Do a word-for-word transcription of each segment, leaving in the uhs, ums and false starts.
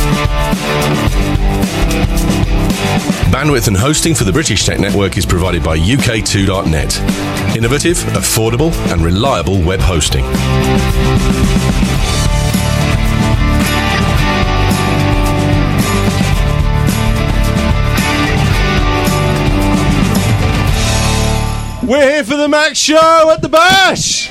Bandwidth and hosting for the British Tech Network is provided by U K two dot net. Innovative, affordable, and reliable web hosting. We're here for the Mac Show at the Bash!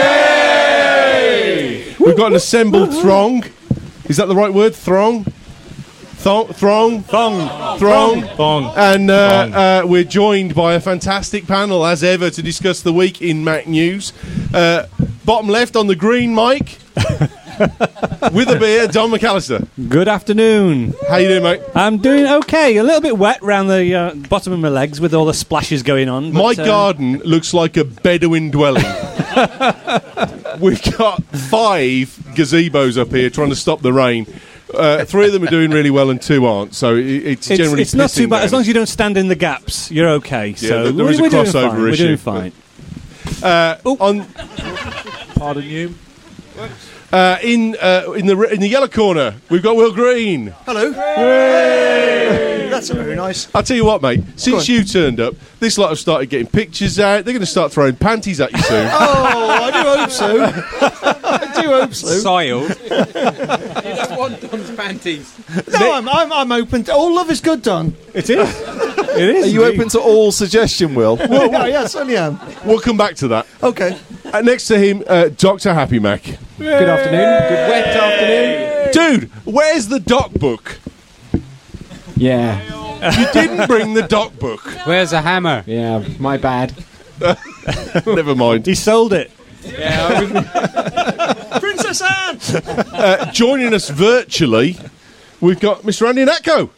Hooray! We've got an assembled throng. Is that the right word? Throng? Thong? Throng? Thong. Throng? Thong. And uh, Thong. uh, we're joined by a fantastic panel, as ever, to discuss the week in Mac news. Uh, bottom left on the green mic, with a beer, Don McAllister. Good afternoon. How you doing, mate? I'm doing okay. A little bit wet around the uh, bottom of my legs with all the splashes going on. My but, uh, garden looks like a Bedouin dwelling. We've got five gazebos up here trying to stop the rain. Uh, three of them are doing really well and two aren't, so it, it's, It's, generally it's not too pissing bad. down. As long as you don't stand in the gaps, you're okay. so there- there we're, is a we're doing crossover fine. We're issue, doing but- fine. Uh, on Pardon you. uh, in uh, in the in the yellow corner, we've got Will Green. Hello. That's very nice. I'll tell you what, mate. Go Since on. you turned up, this lot have started getting pictures out. They're going to start throwing panties at you soon. Oh, I do hope so. I do hope so. Soiled. You don't want Don's panties. No, I'm, I'm, I'm open to... All love is good, Don. It is. It is. Are you indeed. open to all suggestion, Will? Well, yeah, yeah, certainly am. We'll come back to that. Okay. Uh, next to him, uh, Doctor Happy Mac. Good afternoon. Good wet afternoon. Dude, where's the doc book? Yeah. You didn't bring the doc book. Where's the hammer? Yeah, my bad. Never mind. He sold it. Princess Anne! Uh, joining us virtually, we've got Mister Andy Natko.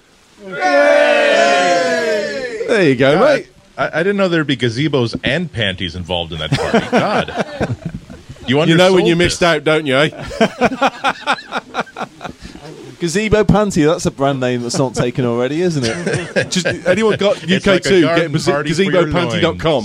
There you go, mate. I, I didn't know there'd be gazebos and panties involved in that party. God. You, You know when you undersold missed this. out, don't you, eh? Gazebo Panty, that's a brand name that's not taken already, isn't it? Just anyone got U It's K like a two, garden get party for your gazebo panty dot com.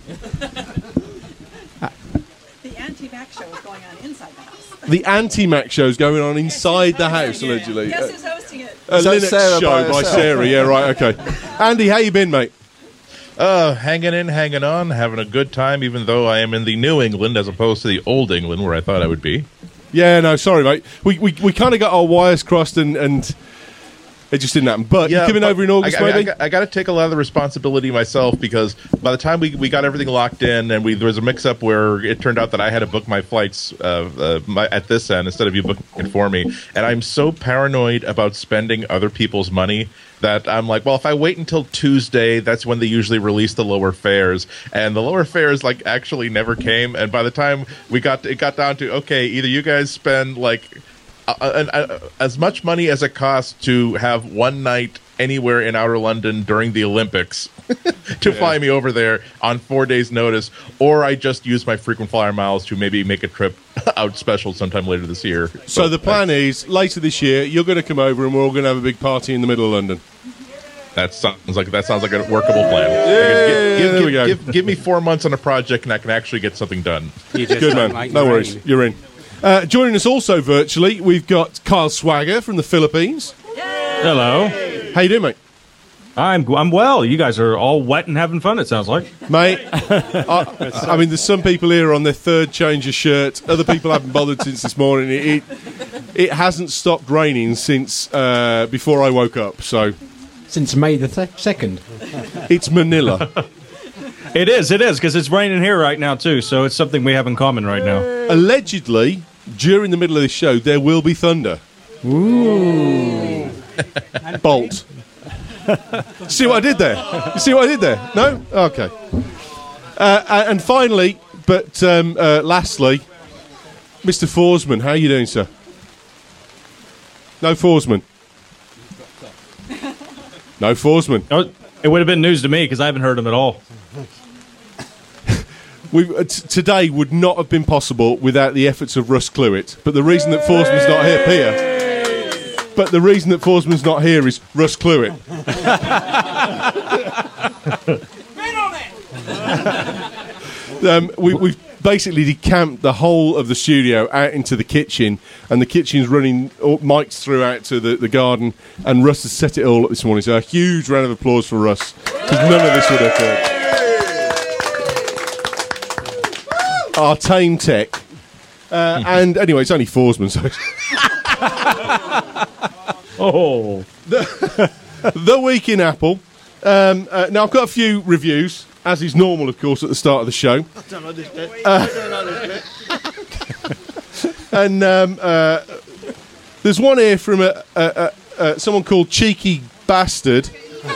The anti-Mac show is going on inside the house. The anti-Mac show's going on inside the house, allegedly. Guess who's hosting it? A Is that Linux Sarah show by by herself? Sarah, yeah, right, okay. Andy, how you been, mate? Uh, hanging in, hanging on, having a good time, even though I am in the New England as opposed to the Old England where I thought I would be. Yeah, no, sorry, mate. We we, we kind of got our wires crossed and, and it just didn't happen. But you're coming but over in August, I, I, maybe? I, I got to take a lot of the responsibility myself because by the time we, we got everything locked in and we there was a mix-up where it turned out that I had to book my flights uh, uh, my, at this end instead of you booking it for me. And I'm so paranoid about spending other people's money that I'm like, well, if I wait until Tuesday, that's when they usually release the lower fares. And the lower fares, like, actually never came. And by the time we got it got down to, okay, either you guys spend, like, uh, uh, uh, as much money as it costs to have one night anywhere in outer London during the Olympics to Yeah. fly me over there on four days' notice, or I just use my frequent flyer miles to maybe make a trip out special sometime later this year. So But the plan is, later this year, you're going to come over and we're all going to have a big party in the middle of London. That sounds like that sounds like a workable plan. Yeah, give, there give, we go. Give, give me four months on a project, and I can actually get something done. You just Good, don't man. like No the worries. rain. You're in. Uh, joining us also virtually, we've got Kyle Swagger from the Philippines. Hello. How you doing, mate? I'm I'm well. You guys are all wet and having fun, it sounds like. Mate, I, I mean, there's some people here on their third change of shirt. Other people haven't bothered since this morning. It it, it hasn't stopped raining since uh, before I woke up. So Since May the th- second. it's Manila. It is, it is, because it's raining here right now, too, so it's something we have in common right now. Allegedly, during the middle of this show, there will be thunder. Ooh. Bolt. See what I did there? You see what I did there? No? Okay. Uh, and finally, but um, uh, lastly, Mister Forsman. How are you doing, sir? No Forsman. No Forsman. Oh, it would have been news to me, because I haven't heard him at all. We uh, t- today would not have been possible without the efforts of Russ Cluett. But the reason that Forsman's not here, Peter. But the reason that Forsman's not here is Russ Cluett. um, we, we've basically decamped the whole of the studio out into the kitchen, and the kitchen's running all, mics throughout to the, the garden, and Russ has set it all up this morning. So a huge round of applause for Russ, because none of this would have occurred. Our tame tech. Uh, and anyway, it's only Forsman, so... Oh. The, the Week in Apple. Um, uh, now, I've got a few reviews, as is normal, of course, at the start of the show. I don't like this bit. Uh, I don't like this bit. And um, uh, there's one here from a, a, a, a, someone called Cheeky Bastard.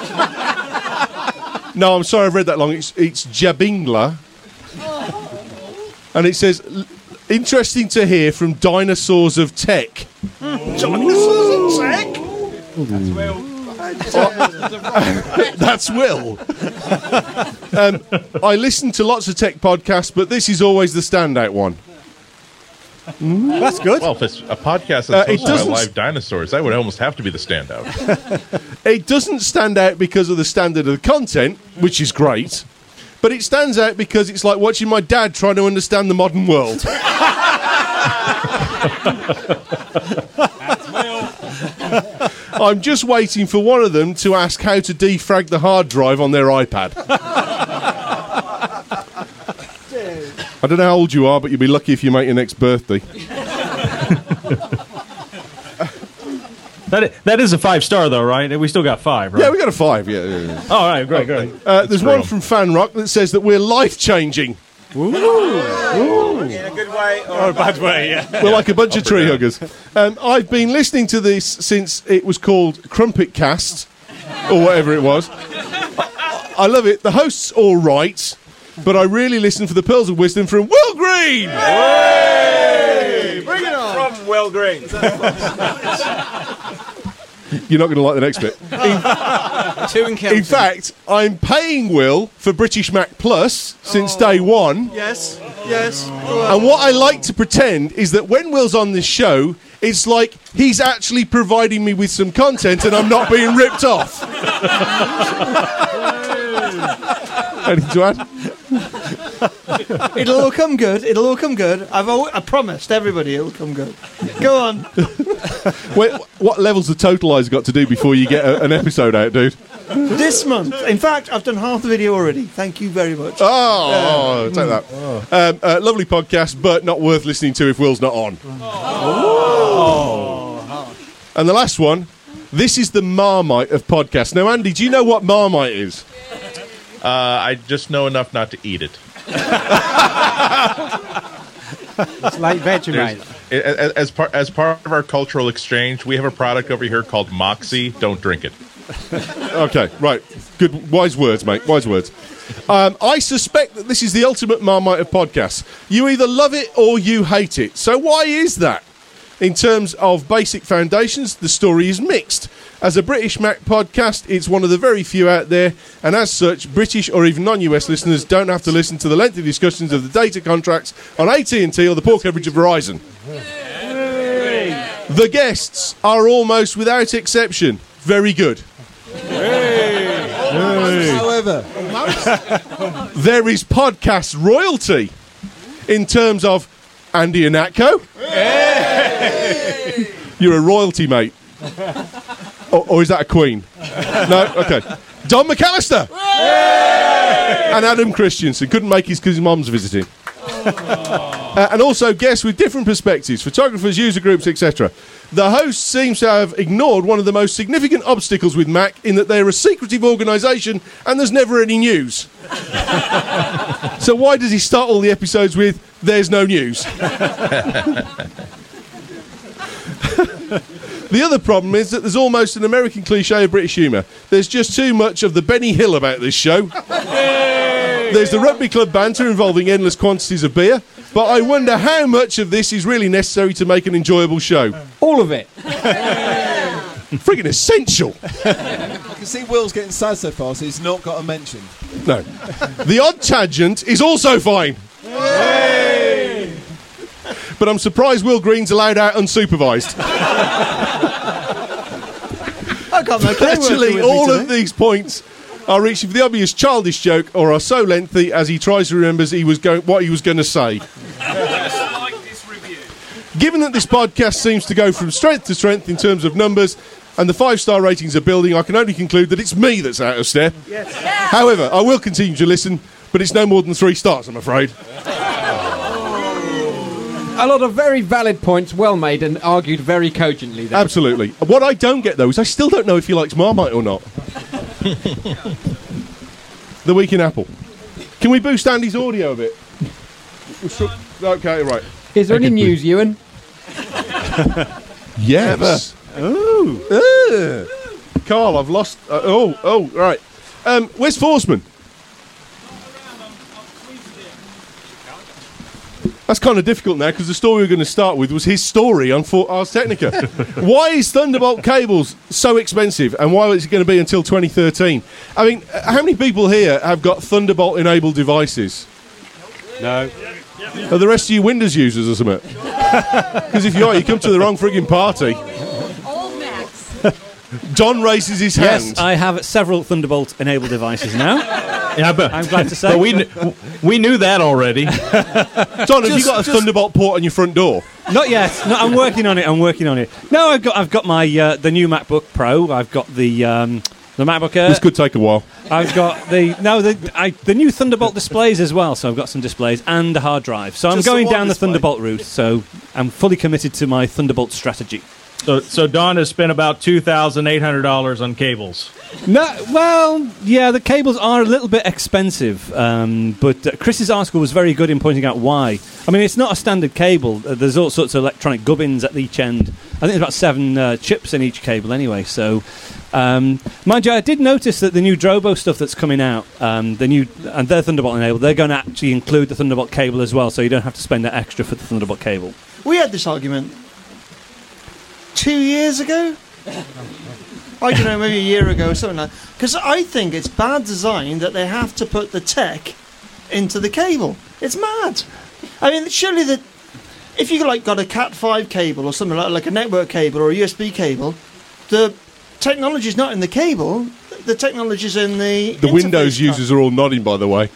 No, I'm sorry, I've read that long. It's, it's Jabingla. And it says, interesting to hear from Dinosaurs of Tech. Dinosaurs of Tech? That's Will. That's Will. um, I listen to lots of tech podcasts, but this is always the standout one. Mm. That's good. Well, if it's a podcast Uh, that's it hosted by doesn't live s- dinosaurs, that would almost have to be the standout. It doesn't stand out because of the standard of the content, which is great, but it stands out because it's like watching my dad trying to understand the modern world. I'm just waiting for one of them to ask how to defrag the hard drive on their iPad. I don't know how old you are, but you'll be lucky if you make your next birthday. That is, that is a five star though, right? We still got five, right? Yeah, we got a five. Yeah. yeah, yeah. All right, great, great. Uh, there's for one him. from Fan Rock that says that we're life changing. In a good way or a bad way, yeah. We're like a bunch of tree huggers. Um, I've been listening to this since it was called Crumpet Cast, or whatever it was. I, I love it. The host's all right, but I really listen for the pearls of wisdom from Will Green. Hey! Bring it on! From Will Green. You're not going to like the next bit. Two and counting. In fact, I'm paying Will for British Mac Plus since day one. Yes, yes. And what I like to pretend is that when Will's on this show, it's like he's actually providing me with some content and I'm not being ripped off. Anything to add? It'll all come good. It'll all come good. I've al- I promised everybody it'll come good. Go on. Wait, what levels of Totalizer got to do before you get a, an episode out, dude? This month. In fact, I've done half the video already. Thank you very much. Oh, oh, take that. Um, uh, lovely podcast, but not worth listening to if Will's not on. Oh. And the last one, this is the Marmite of podcasts. Now, Andy, do you know what Marmite is? Uh, I just know enough not to eat it. It's like Vegemite. As, as, part, as part of our cultural exchange, we have a product over here called Moxie. Don't drink it. Okay, right. Good, wise words, mate. Wise words. Um, I suspect that this is the ultimate Marmite of podcasts. You either love it or you hate it. So why is that? In terms of basic foundations, the story is mixed. As a British Mac podcast, it's one of the very few out there, and as such, British or even non-U S listeners don't have to listen to the lengthy discussions of the data contracts on A T and T or the poor coverage of Verizon. The guests are almost without exception very good. However, There is podcast royalty in terms of Andy Anatko. You're a royalty, mate. Or, or is that a queen? No? Okay. Don McAllister. And Adam Christensen. Couldn't make his because his mum's visiting. Uh, and also guests with different perspectives, photographers, user groups, et cetera. The host seems to have ignored one of the most significant obstacles with Mac in that they're a secretive organisation and there's never any news. So why does he start all the episodes with, there's no news? The other problem is that there's almost an American cliche of British humour. There's just too much of the Benny Hill about this show. There's the rugby club banter involving endless quantities of beer, but I wonder how much of this is really necessary to make an enjoyable show. All of it. Friggin' essential. I can see Will's getting sad so far, so he's not got a mention. No. The odd tangent is also fine. But I'm surprised Will Green's allowed out unsupervised. I got my K working Actually, with me all today. of these points are reaching for the obvious childish joke or are so lengthy as he tries to remember he was going, what he was going to say. Given that this podcast seems to go from strength to strength in terms of numbers and the five-star ratings are building, I can only conclude that it's me that's out of step. Yes. However, I will continue to listen, but it's no more than three stars, I'm afraid. A lot of very valid points, well made and argued very cogently there. Absolutely. What I don't get, though, is I still don't know if he likes Marmite or not. The Week in Apple. Can we boost Andy's audio a bit? Okay, right. Is there any news, Ewan? Yes. Ooh. Carl, I've lost... Uh, oh, oh, right. Um, where's Forsman? That's kind of difficult now because the story we're going to start with was his story on For- Ars Technica. Why is Thunderbolt cables so expensive and why is it going to be until twenty thirteen? I mean, how many people here have got Thunderbolt-enabled devices? No. Are the rest of you Windows users or something? Because if you are, you come to the wrong frigging party. Old Max. John raises his hand. Yes, I have several Thunderbolt-enabled devices now. Yeah, but I'm glad to say. But we kn- we knew that already. John, have Just- you got a just- Thunderbolt port on your front door? Not yet. No, I'm working on it. I'm working on it. No, I've got I've got my uh, the new MacBook Pro. I've got the um, the MacBook Air. This could take a while. I've got the no the I, the new Thunderbolt displays as well. So I've got some displays and a hard drive. So I'm Just the going one down the display? Thunderbolt route. So I'm fully committed to my Thunderbolt strategy. So, so Don has spent about two thousand eight hundred dollars on cables. No, well, yeah, the cables are a little bit expensive, um, but uh, Chris's article was very good in pointing out why. I mean, it's not a standard cable. Uh, there's all sorts of electronic gubbins at each end. I think there's about seven uh, chips in each cable anyway. So, um, mind you, I did notice that the new Drobo stuff that's coming out, um, the new and they're Thunderbolt enabled. They're going to actually include the Thunderbolt cable as well, so you don't have to spend that extra for the Thunderbolt cable. We had this argument two years ago. I don't know, maybe a year ago or something like that. Because I think it's bad design that they have to put the tech into the cable. It's mad. I mean, surely that if you like got a Cat five cable or something like, like a network cable or a U S B cable, the technology's not in the cable. The technology's in the The interface Windows card. users are all nodding, by the way.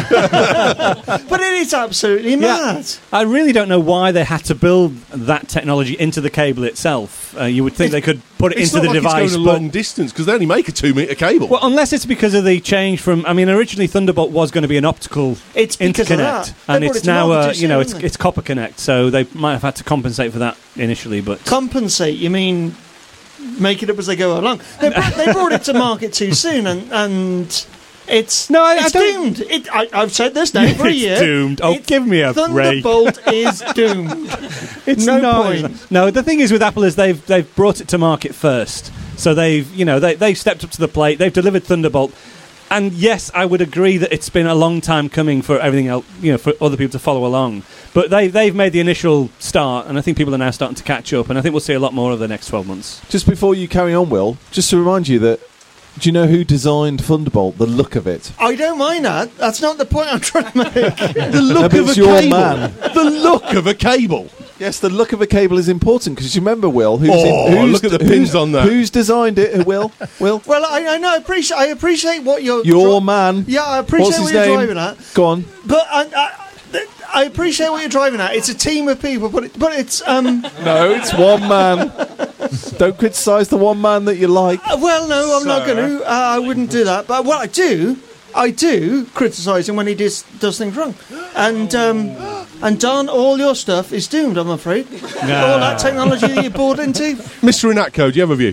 But it is absolutely mad. I really don't know why they had to build that technology into the cable itself. Uh, you would think they could put it It's into not the like device, it's going a but long distance because they only make a two-metre cable. well, unless it's because of the change from. I mean, originally Thunderbolt was going to be an optical It's because of interconnect, that. and They brought it's it to now, market uh, too you know, soon, it's haven't they? it's copper connect. So they might have had to compensate for that initially, but Compensate, you mean make it up as they go along? They brought, they brought it to market too soon, and and it's No, I- I it's don't- doomed. It, I, I've said this now for a It's year. doomed. Oh, It's- give me a break. Thunderbolt is doomed. it's no not. point. No, the thing is with Apple is they've they've brought it to market first, so they've you know they they've stepped up to the plate. They've delivered Thunderbolt. And yes, I would agree that it's been a long time coming for everything else, you know, for other people to follow along. But they they've made the initial start, and I think people are now starting to catch up. And I think we'll see a lot more over the next twelve months. Just before you carry on, Will, just to remind you that, do you know who designed Thunderbolt? The look of it. I don't mind that. That's not the point I'm trying to make. the look No, but of a it's your cable. man. The look of a cable. Yes, the look of a cable is important because you remember, Will, who's, Oh, in, who's look at the who's- pins on that. Who's designed it? Will, Will, Well, I, I know. I appreciate. I appreciate what you're. your dri- man. Yeah, I appreciate What's what his you're name? driving at. Go on. But I, I, I appreciate what you're driving at. It's a team of people, but it, but it's um. No, it's one man. Don't criticise the one man that you like. Uh, Well, no, I'm not going to. Uh, I wouldn't do that. But what I do, I do criticise him when he does, does things wrong. And um, and Don, all your stuff is doomed, I'm afraid. All that technology that you bought into. Mister Renatco, do you have a view?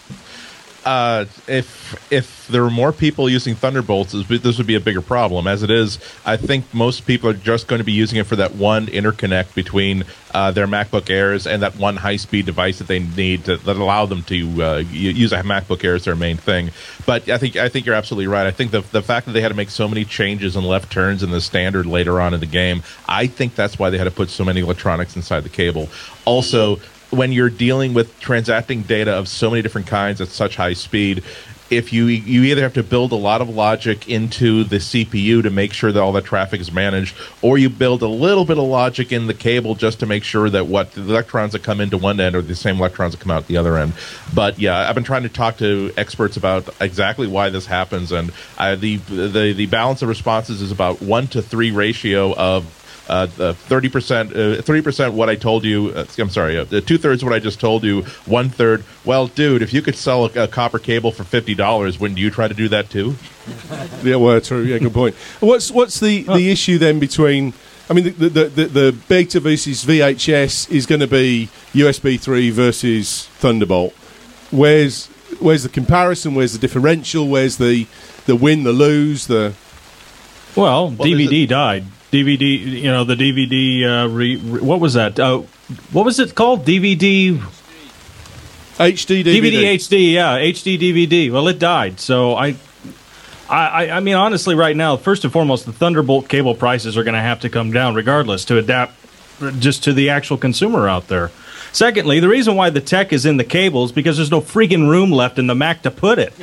Uh, if if there were more people using Thunderbolts, this would be a bigger problem. As it is, I think most people are just going to be using it for that one interconnect between uh, their MacBook Airs and that one high-speed device that they need to, that allow them to uh, use a MacBook Air as their main thing. But I think I think you're absolutely right. I think the the fact that they had to make so many changes and left turns in the standard later on in the game, I think that's why they had to put so many electronics inside the cable. Also, when you're dealing with transacting data of so many different kinds at such high speed, if you you either have to build a lot of logic into the C P U to make sure that all that traffic is managed, or you build a little bit of logic in the cable just to make sure that what the electrons that come into one end are the same electrons that come out the other end. But yeah, I've been trying to talk to experts about exactly why this happens, and I, the the the balance of responses is about one to three ratio of Uh, the thirty percent, uh, thirty percent what I told you. Uh, I'm sorry, uh, two thirds what I just told you. One third. Well, dude, if you could sell a, a copper cable for fifty dollars, wouldn't you try to do that too? Yeah, well, true. Yeah, good point. What's what's the, the issue then between? I mean, the the, the, the Beta versus V H S is going to be U S B three versus Thunderbolt. Where's where's the comparison? Where's the differential? Where's the the win, the lose, the well, well D V D died. D V D, you know, the D V D, uh, re, re, what was that? Uh, what was it called? D V D? H D D V D. D V D H D, yeah, H D D V D. Well, it died. So I, I, I mean, honestly, right now, first and foremost, the Thunderbolt cable prices are going to have to come down regardless to adapt just to the actual consumer out there. Secondly, the reason why the tech is in the cables is because there's no freaking room left in the Mac to put it.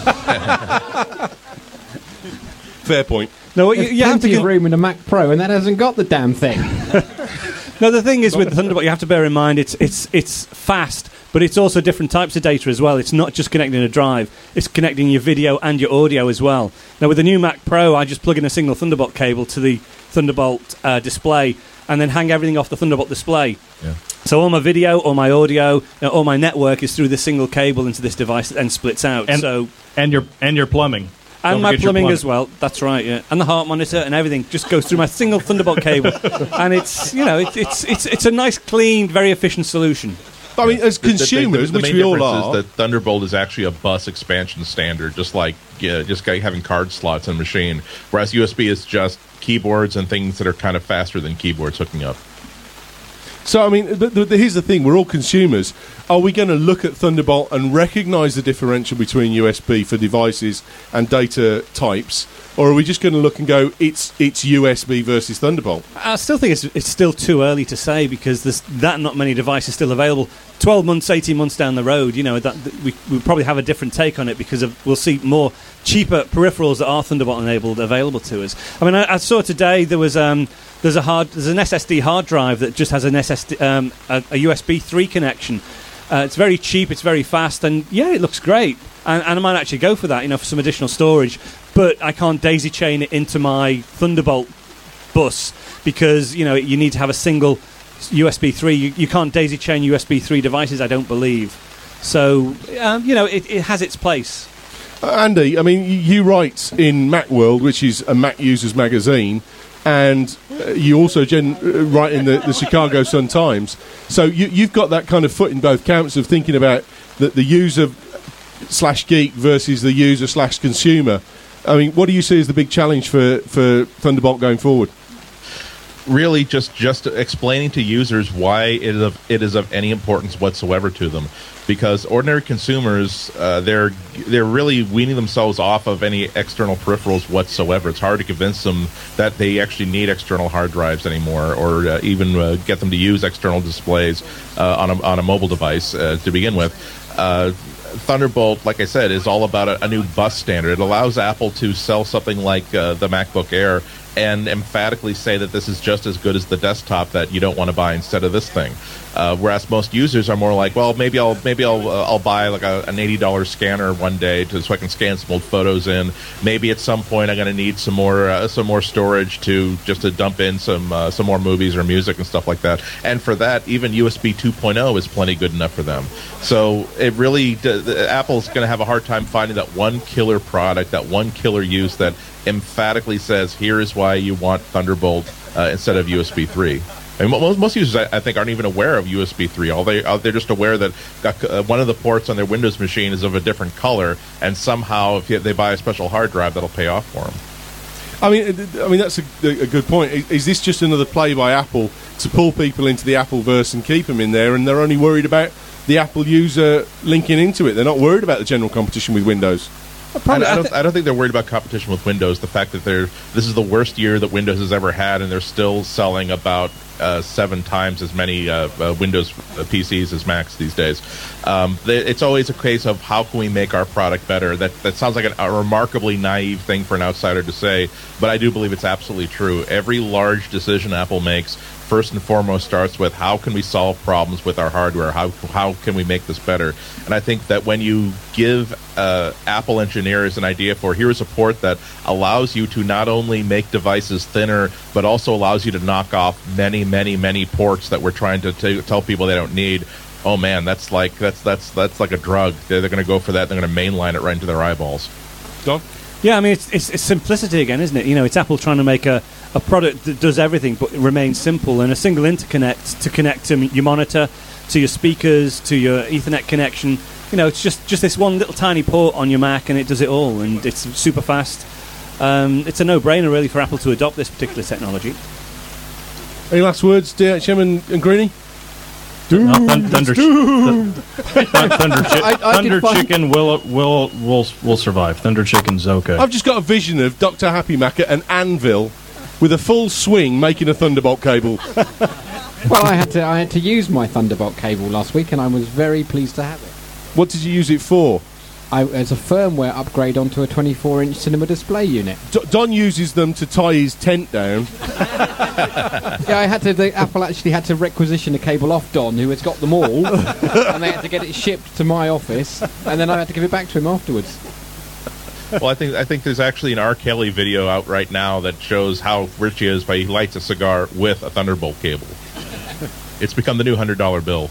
Fair point. No, you, you have to give room in a Mac Pro, and that hasn't got the damn thing. No, the thing is with the Thunderbolt, you have to bear in mind it's it's it's fast, but it's also different types of data as well. It's not just connecting a drive; it's connecting your video and your audio as well. Now, with the new Mac Pro, I just plug in a single Thunderbolt cable to the Thunderbolt uh, display, and then hang everything off the Thunderbolt display. Yeah. So all my video, all my audio, you know, all my network is through this single cable into this device that then splits out. And, so and your and your plumbing. And Don't my forget your plumbing plumbing. as well. That's right, yeah. And the heart monitor and everything just goes through my single Thunderbolt cable. And it's, you know, it, it's it's it's a nice, clean, very efficient solution. I mean, as The- the- the- consumers, the which main we all difference are, is that Thunderbolt is actually a bus expansion standard, just like yeah, just like having card slots in a machine. Whereas U S B is just keyboards and things that are kind of faster than keyboards hooking up. So, I mean, but the, the, here's the thing. We're all consumers. Are we going to look at Thunderbolt and recognise the differential between U S B for devices and data types? Or are we just going to look and go, it's it's U S B versus Thunderbolt? I still think it's, it's still too early to say because there's that not many devices still available. twelve months, eighteen months down the road, you know, that, that we we probably have a different take on it because of, we'll see more cheaper peripherals that are Thunderbolt enabled available to us. I mean, I, I saw today there was um, there's a hard there's an S S D hard drive that just has an S S D um, a, a U S B three connection. Uh, it's very cheap, it's very fast, and yeah, it looks great. And, and I might actually go for that, you know, for some additional storage. But I can't daisy chain it into my Thunderbolt bus because, you know, you need to have a single U S B three. You, you can't daisy chain U S B three devices, I don't believe. So, um, you know, it, it has its place. Uh, Andy, I mean, you, you write in Macworld, which is a Mac users magazine, and uh, you also gen- uh, write in the, the Chicago Sun-Times. So you, you've got that kind of foot in both camps of thinking about the, the user slash geek versus the user slash consumer. I mean, what do you see as the big challenge for, for Thunderbolt going forward? Really, just just explaining to users why it is of, it is of any importance whatsoever to them, because ordinary consumers uh, they're they're really weaning themselves off of any external peripherals whatsoever. It's hard to convince them that they actually need external hard drives anymore, or uh, even uh, get them to use external displays uh, on a on a mobile device uh, to begin with. Uh, Thunderbolt, like I said, is all about a, a new bus standard. It allows Apple to sell something like uh, the MacBook Air and emphatically say that this is just as good as the desktop that you don't want to buy instead of this thing. Uh, whereas most users are more like, well, maybe I'll maybe I'll uh, I'll buy like a, an eighty dollars scanner one day to, so I can scan some old photos in. Maybe at some point I'm going to need some more uh, some more storage to just to dump in some uh, some more movies or music and stuff like that. And for that, even U S B two point oh is plenty good enough for them. So it really d- Apple's going to have a hard time finding that one killer product, that one killer use that emphatically says, here is why you want Thunderbolt uh, instead of U S B three. I mean, most, most users, I, I think, aren't even aware of U S B three. All they, uh, they're just aware that got, uh, one of the ports on their Windows machine is of a different color, and somehow, if you, they buy a special hard drive, that'll pay off for them. I mean, I mean that's a, a good point. Is, is this just another play by Apple to pull people into the Appleverse and keep them in there, and they're only worried about the Apple user linking into it? They're not worried about the general competition with Windows. Probably, I, I, don't, I don't think they're worried about competition with Windows. The fact that they're this is the worst year that Windows has ever had, and they're still selling about uh, seven times as many uh, uh, Windows P Cs as Macs these days. Um, they, it's always a case of how can we make our product better. That that sounds like an, a remarkably naive thing for an outsider to say, but I do believe it's absolutely true. Every large decision Apple makes, first and foremost, starts with how can we solve problems with our hardware? How how can we make this better? And I think that when you give uh, Apple engineers an idea for here's a port that allows you to not only make devices thinner, but also allows you to knock off many, many, many ports that we're trying to t- tell people they don't need. Oh man, that's like that's that's that's like a drug. They're, they're going to go for that. They're going to mainline it right into their eyeballs. Don? Yeah, I mean, it's, it's, it's simplicity again, isn't it? You know, it's Apple trying to make a, a product that does everything but remains simple, and a single interconnect to connect to your monitor, to your speakers, to your Ethernet connection. You know, it's just, just this one little tiny port on your Mac, and it does it all, and it's super fast. Um, it's a no-brainer, really, for Apple to adopt this particular technology. Any last words, D H M and, and Greenie? No, thun- thunder, th- thunder, chi- I- I thunder could find- chicken will will will will survive. Thunder chicken's okay. I've just got a vision of Doctor Happy Mac at an anvil with a full swing making a Thunderbolt cable. Well, I had to I had to use my Thunderbolt cable last week, and I was very pleased to have it. What did you use it for? I, it's a firmware upgrade onto a twenty-four inch cinema display unit. D- Don uses them to tie his tent down. Yeah, I had to. The, Apple actually had to requisition a cable off Don, who has got them all, and they had to get it shipped to my office, and then I had to give it back to him afterwards. Well, I think I think there's actually an R. Kelly video out right now that shows how rich he is by he lights a cigar with a Thunderbolt cable. It's become the new hundred dollar bill.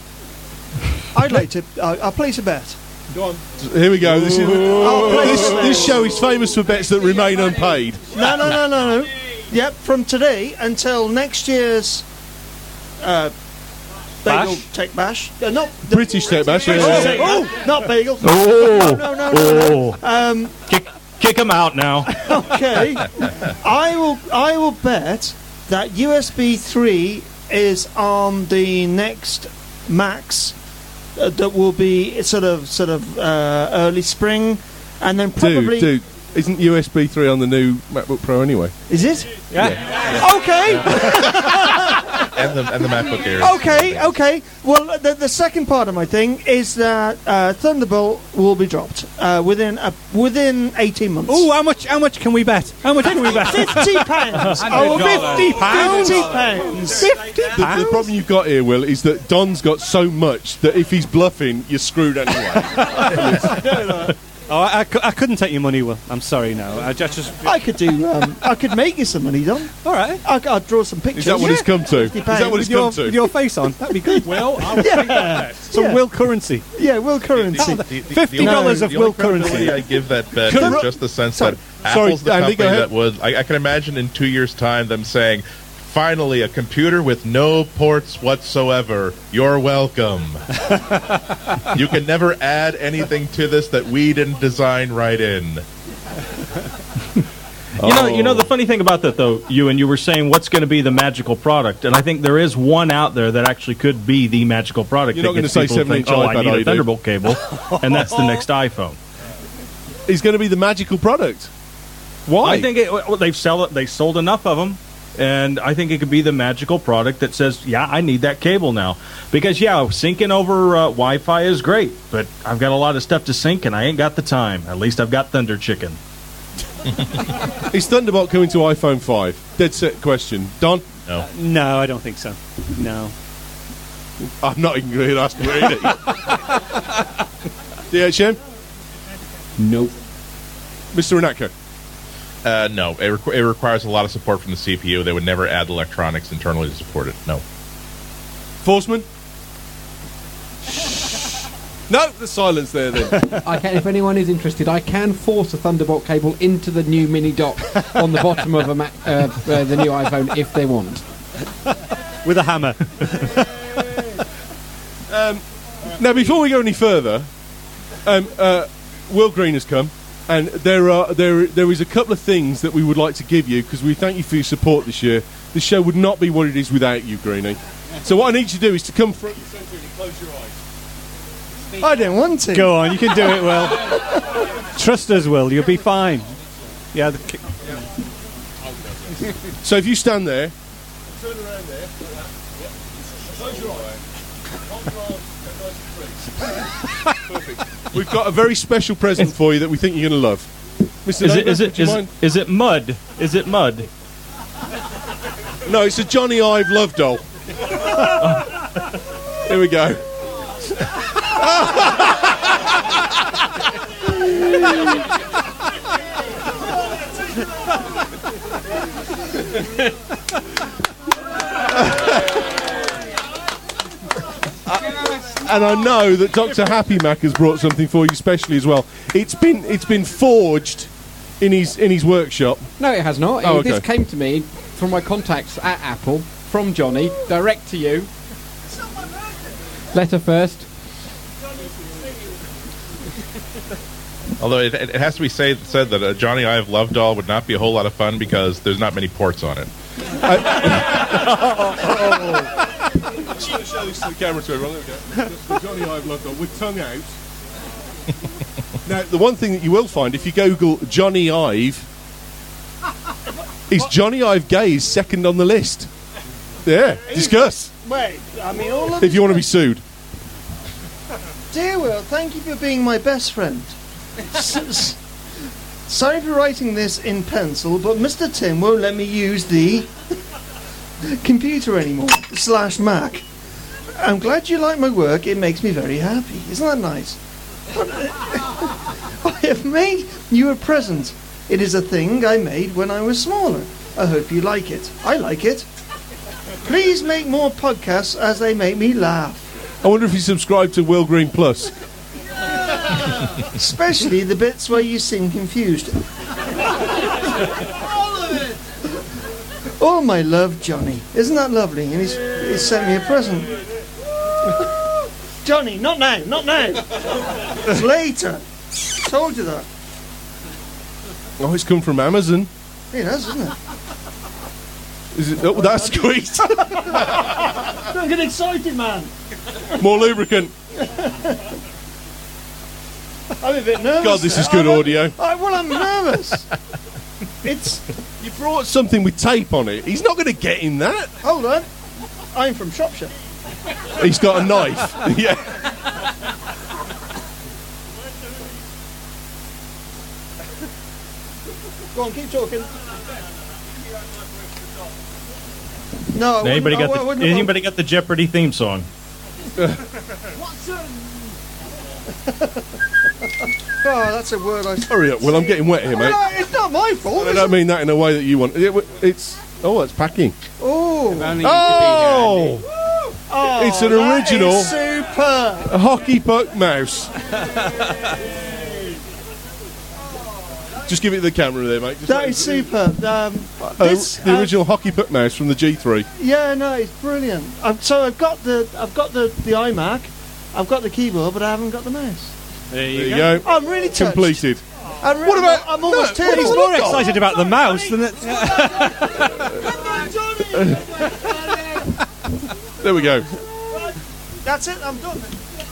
I'd like to. Uh, I'll place a bet. Go on. Here we go. This, is, this, this show is famous for bets that remain unpaid. No, no, no, no, no. Yep, from today until next year's uh, Bagel Bash? Tech Bash. Uh, not the British Tech Bash. Yeah, British yeah, Tech yeah. Bash. Not Bagel. Oh, No, no, no, no. oh. Um, kick kick him out now. okay. I will. I will bet that U S B three is on the next Macs. Uh, that will be sort of sort of uh, early spring, and then probably Dude, dude, isn't U S B three on the new MacBook Pro anyway? is it? Yeah. Okay, and the and the MacBook Air. okay, okay. Well, the, the second part of my thing is that uh, Thunderbolt will be dropped uh, within a, within eighteen months. Oh, how much? How much can we bet? How much can we bet? Fifty pounds. Oh, fifty pounds. Fifty pounds. Fifty The, the problem you've got here, Will, is that Don's got so much that if he's bluffing, you're screwed anyway. Oh, I, I, cou- I couldn't take your money, Will. I'm sorry, no. I just, just I could do. Um, I could make you some money, Don. all right. I, I'd draw some pictures. Is that what it's come to? Is fifty that what pounds. it's With your, come to? with your face on, that'd be good. Well, I'll Yeah. some Yeah. Will currency. Yeah, Will currency. The- the- the Fifty only- dollars of the only Will currency. credibility I give that bet Can is I- just the sense Sorry. that Sorry, Apple's the Andy, go company ahead. that would. I, I can imagine in two years' time them saying, "Finally, a computer with no ports whatsoever. You're welcome. You can never add anything to this that we didn't design right in." You know, you know the funny thing about that, though, Ewan, you were saying what's going to be the magical product, and I think there is one out there that actually could be the magical product. You're that not gonna gets say people to seven-inch think, oh, I iPad, need are a you, Thunderbolt cable, and that's the next iPhone. He's going to be the magical product. Why? I think it, well, they've sell it. They sold enough of them, and I think it could be the magical product that says, "Yeah, I need that cable now." Because yeah, syncing over uh, Wi-Fi is great, but I've got a lot of stuff to sync, and I ain't got the time. At least I've got Thunder Chicken. Is Thunderbolt coming to iPhone five? Dead set question. Don? No. No, I don't think so. No. I'm not even going to ask really. D H M? Nope. Mister Renatko? Uh, no, it, requ- it requires a lot of support from the C P U. They would never add electronics internally to support it. No. Forceman? No, the silence there then. I can, if anyone is interested, I can force a Thunderbolt cable into the new mini dock on the bottom of a Mac, uh, uh, the new iPhone if they want. With a hammer. um, now, before we go any further, um, uh, Will Green has come, and there are there there is a couple of things that we would like to give you because we thank you for your support this year. The show would not be what it is without you, Greenie. So what I need you to do is to come front and centre and close your eyes. I didn't want to. Go on, you can do it, Will. Trust us, Will. You'll be fine. Yeah. The ki- So if you stand there, turn around there. Like that. Yep. Close your eyes. Perfect. We've got a very special present for you that we think you're going to love. Mister Is it, Neighbour, is, would it, you is, mind? is it mud? Is it mud? No, it's a Johnny Ive love doll. Here we go. And I know that Doctor Happy Mac has brought something for you specially as well. It's been it's been forged in his in his workshop. No, it has not. Oh, It- This okay. came to me from my contacts at Apple, from Johnny, direct to you. Letter first. Although it, it has to be say, said that a Johnny Ive love doll would not be a whole lot of fun because there's not many ports on it. I'm just going to show this to the camera to everyone. There we go. That's the Johnny Ive love doll with tongue out. Now, the one thing that you will find if you Google Johnny Ive is Johnny Ive Gay is second on the list. Yeah, discuss Wait, I mean, all of if you want to be sued. Dear Will, thank you for being my best friend. S- s- Sorry for writing this in pencil, but Mister Tim won't let me use the computer anymore, slash Mac. I'm glad you like my work, it makes me very happy. Isn't that nice? But, uh, I have made you a present. It is a thing I made when I was smaller. I hope you like it. I like it. Please make more podcasts as they make me laugh. I wonder if you subscribe to Will Green Plus. Especially the bits where you seem confused. Oh, my love, Johnny. Isn't that lovely? And he's, he's sent me a present. Johnny, not now, not now. It's later. Told you that. Oh, it's come from Amazon. It has, isn't it? Is it? Oh, that's squeezed. Don't get excited, man. More lubricant. I'm a bit nervous. God, this is now. good I'm- audio. I, well, I'm nervous. It's. You brought something with tape on it. He's not going to get in that. Hold on. I'm from Shropshire. He's got a knife. Yeah. Go on, keep talking. No, I Anybody wouldn't- got I the wouldn't- anybody got the Jeopardy theme song? Oh, that's a word I. Hurry up, Will. I'm getting wet here, mate. No, it's not my fault. I is don't it? mean that in a way that you want. It, it's oh, it's packing. Oh, Oh, oh, it's an that original- is super. a hockey puck mouse. Just give it to the camera there, mate. Just That let is it- super. Um, Uh, this, the uh, original hockey puck mouse from the G three. Yeah, no, it's brilliant. Um, so I've got the, I've got the, the iMac, I've got the keyboard, but I haven't got the mouse. There There you go. I'm really touched. Completed. I'm really, What about- I'm almost no, tearing. what He's more excited about the mouse than it. There we go. That's it. I'm done.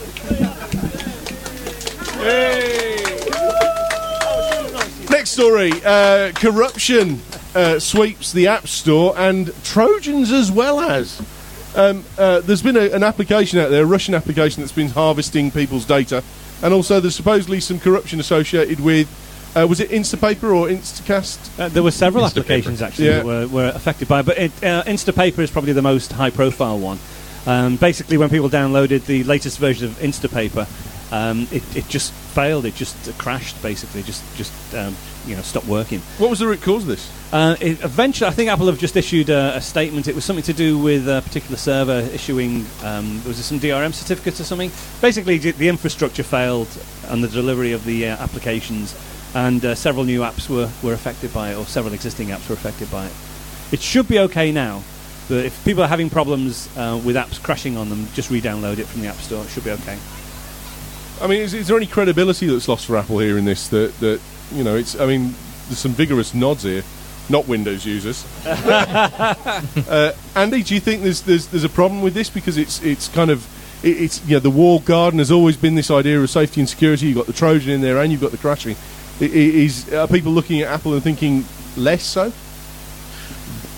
Next story. Uh, corruption uh, sweeps the App Store and Trojans as well as. Um, uh, there's been a, an application out there, a Russian application that's been harvesting people's data, and also there's supposedly some corruption associated with. Uh, was it Instapaper or Instacast? Uh, there were several Instapaper. applications actually Yeah. that were, were affected by it, but it, uh, Instapaper is probably the most high-profile one. Um, basically, when people downloaded the latest version of Instapaper, um, it, it just failed. It just uh, crashed. Basically, just just um, you know stopped working. What was the root cause of this? Uh, it, eventually, I think Apple have just issued a, a statement. It was something to do with a particular server issuing. Um, was it some D R M certificates or something? Basically, the, the infrastructure failed and the delivery of the uh, applications, and uh, several new apps were, were affected by it, or several existing apps were affected by it. It should be okay now, but if people are having problems uh, with apps crashing on them, just re-download it from the App Store. It should be okay. I mean, is, is there any credibility that's lost for Apple here in this? That, that you know, it's. I mean, there's some vigorous nods here, not Windows users. uh, Andy, do you think there's, there's there's a problem with this because it's it's kind of it, it's you know the walled garden has always been this idea of safety and security. You've got the Trojan in there, and you've got the crashing. I- i- Is are people looking at Apple and thinking less so?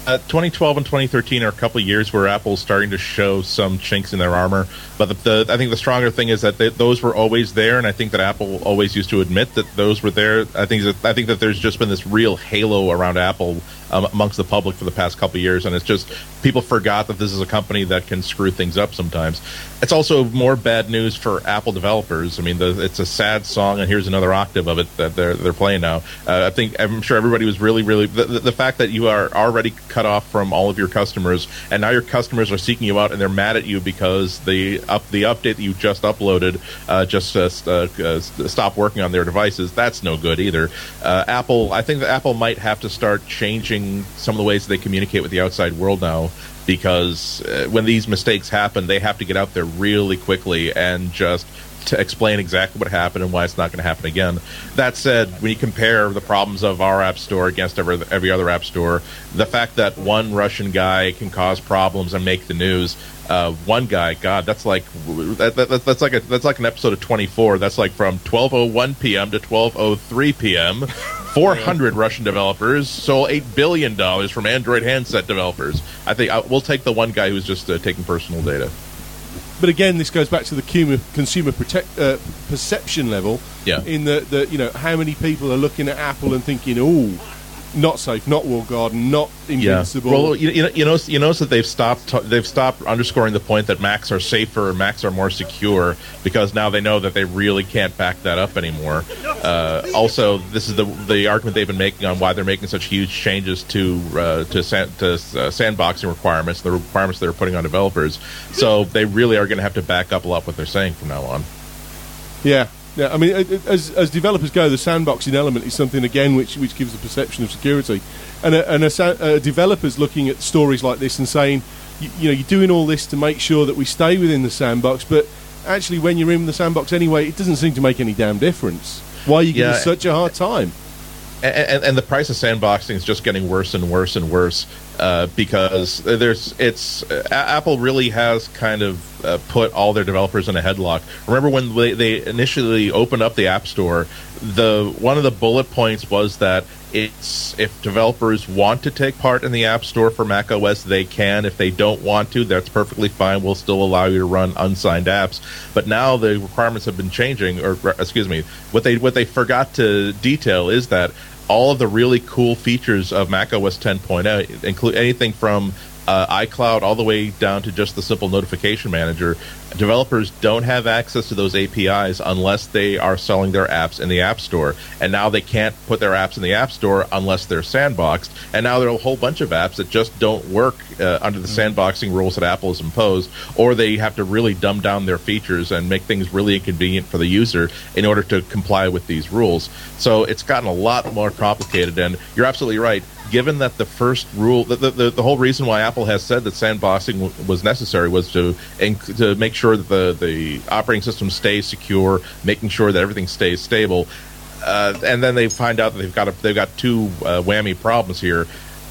Uh, twenty twelve and twenty thirteen are a couple of years where Apple's starting to show some chinks in their armor. But the, the, I think the stronger thing is that they, those were always there, and I think that Apple always used to admit that those were there. I think that, I think that there's just been this real halo around Apple um, amongst the public for the past couple of years, and it's just people forgot that this is a company that can screw things up sometimes. It's also more bad news for Apple developers. I mean, the, it's a sad song, and here's another octave of it that they're they're playing now. Uh, I think I'm sure everybody was really, really the, the, the fact that you are already cut off from all of your customers, and now your customers are seeking you out, and they're mad at you because the up the update that you just uploaded uh, just uh, st- uh, stopped working on their devices. That's no good either. Uh, Apple, I think that Apple might have to start changing some of the ways that they communicate with the outside world now, because uh, when these mistakes happen, they have to get out there really quickly and just to explain exactly what happened and why it's not going to happen again. That said, when you compare the problems of our app store against every, every other app store, the fact that one Russian guy can cause problems and make the news, uh, one guy, God, that's like that, that, that's like a, that's like an episode of twenty-four. That's like from twelve oh one p.m. to twelve oh three p.m. four hundred Russian developers stole eight billion dollars from Android handset developers. I think I, we'll take the one guy who's just uh, taking personal data. But again, this goes back to the consumer, consumer protect, uh, perception level. Yeah. In the, the, you know, how many people are looking at Apple and thinking, "Oh, not safe, not walled garden, not invincible." Yeah. Well, you, you know, you notice, you notice that they've stopped t- they've stopped underscoring the point that Macs are safer and Macs are more secure, because now they know that they really can't back that up anymore. Uh, also, this is the the argument they've been making on why they're making such huge changes to uh, to, san- to uh, sandboxing requirements, the requirements they're putting on developers. So they really are going to have to back up a lot what they're saying from now on. Yeah. Yeah, I mean, as as developers go, the sandboxing element is something again which which gives the perception of security, and a, and a, a developers looking at stories like this and saying, you, you know, you're doing all this to make sure that we stay within the sandbox, but actually, when you're in the sandbox anyway, it doesn't seem to make any damn difference. Why are you giving Yeah. us such a hard time? And, and, and the price of sandboxing is just getting worse and worse and worse uh, because there's it's uh, Apple really has kind of uh, put all their developers in a headlock. Remember when they, they initially opened up the App Store? The one of the bullet points was that it's if developers want to take part in the App Store for macOS, they can. If they don't want to, that's perfectly fine. We'll still allow you to run unsigned apps. But now the requirements have been changing, or excuse me, what they what they forgot to detail is that all of the really cool features of macOS ten point oh, include anything from uh, iCloud all the way down to just the simple notification manager. Developers don't have access to those A P Is unless they are selling their apps in the App Store. And now they can't put their apps in the App Store unless they're sandboxed. And now there are a whole bunch of apps that just don't work uh, under the sandboxing rules that Apple has imposed, or they have to really dumb down their features and make things really inconvenient for the user in order to comply with these rules. So it's gotten a lot more complicated, and you're absolutely right. Given that the first rule, the, the, the whole reason why Apple has said that sandboxing w- was necessary was to inc- to make sure that the, the operating system stays secure, making sure that everything stays stable, uh, and then they find out that they've got a, they've got two uh, whammy problems here.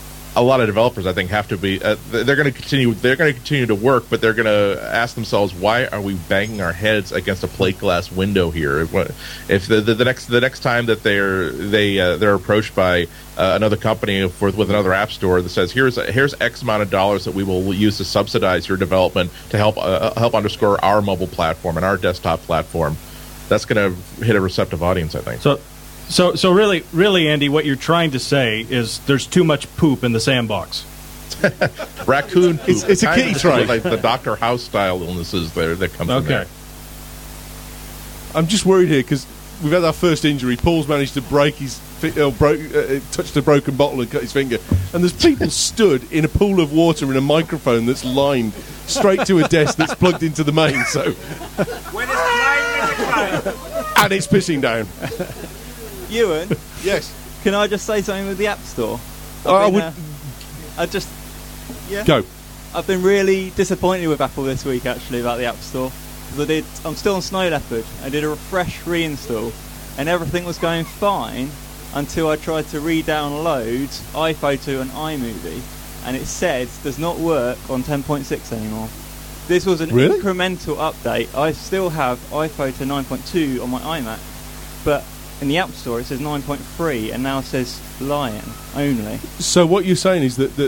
A lot of developers, I think, have to be. Uh, they're going to continue. They're going to continue to work, but they're going to ask themselves, "Why are we banging our heads against a plate glass window here?" If the, the, the next the next time that they're they uh, they're approached by uh, another company for, with another app store that says, "Here's here's X amount of dollars that we will use to subsidize your development to help uh, help underscore our mobile platform and our desktop platform," that's going to hit a receptive audience, I think. So. So, so really, really, Andy, what you're trying to say is there's too much poop in the sandbox. Raccoon poop. It's, it's a kitty tray. Like the Doctor House style illnesses there that come from Okay. there. I'm just worried here because we've had our first injury. Paul's managed to break his, fi- uh, broke, uh, touched a broken bottle and cut his finger. And there's people stood in a pool of water in a microphone that's lined straight to a desk that's plugged into the main. So, When it's playing in the cloud. and it's pissing down. Ewan, Yes. can I just say something with the App Store? I've Oh, I been, would- uh, I just, yeah. Go. I've been really disappointed with Apple this week, actually, about the App Store. Because I did, I'm still on Snow Leopard. I did a refresh reinstall, and everything was going fine until I tried to re-download iPhoto and iMovie, and it said does not work on ten point six anymore. This was an Really? incremental update. I still have iPhoto nine point two on my iMac, but in the App Store it says nine point three, and now it says Lion only. So what you're saying is that, that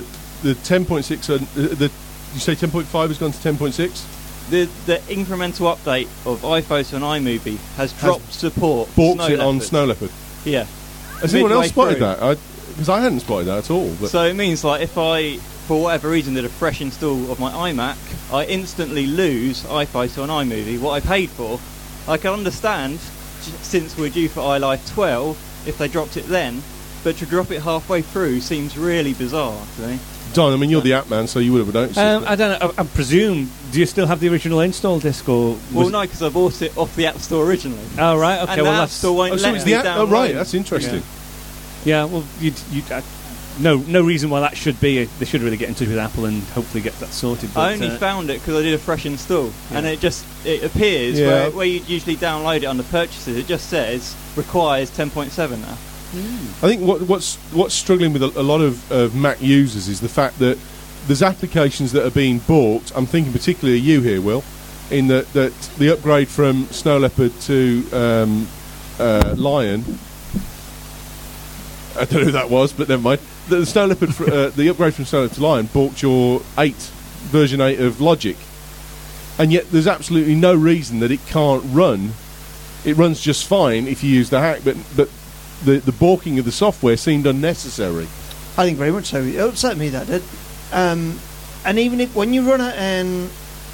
the ten point six. Uh, the you say ten point five has gone to ten point six. The the incremental update of iPhoto and iMovie has dropped has support. Balked Snow it on Leopard. Snow Leopard. Yeah. Has anyone else spotted through. that? Because I, I hadn't spotted that at all. But So it means like if I, for whatever reason, did a fresh install of my iMac, I instantly lose iPhoto and iMovie, what I paid for. I can understand, since we're due for iLife twelve, if they dropped it then, but to drop it halfway through seems really bizarre to me. Don, I mean, you're the app man, so you would have noticed Um, it. I don't know. I, I presume. Do you still have the original install disc, or? Well, was no, because I bought it off the App Store originally. Oh right. Okay. And the well, App that's Store won't Oh, so let it's me the app. Oh, download. right. That's interesting. Yeah. Well, you you. Uh, no, no reason why that should be. They should really get in touch with Apple and hopefully get that sorted. But, I only uh, found it because I did a fresh install, Yeah. and it just it appears Yeah. where, where you usually download it under purchases. It just says requires ten point seven now. I think what, what's what's struggling with a, a lot of, of Mac users is the fact that there's applications that are being bought. I'm thinking particularly of you here, Will, in that, that the upgrade from Snow Leopard to um, uh, Lion. I don't know who that was, but never mind. The, the Snow Leopard, fr- uh, the upgrade from Snow Leopard to Lion bought your eight version eight of Logic, and yet there's absolutely no reason that it can't run. It runs just fine if you use the hack, but but the the balking of the software seemed unnecessary. I think very much so. It upset me, that did. Um, and even if when you run it in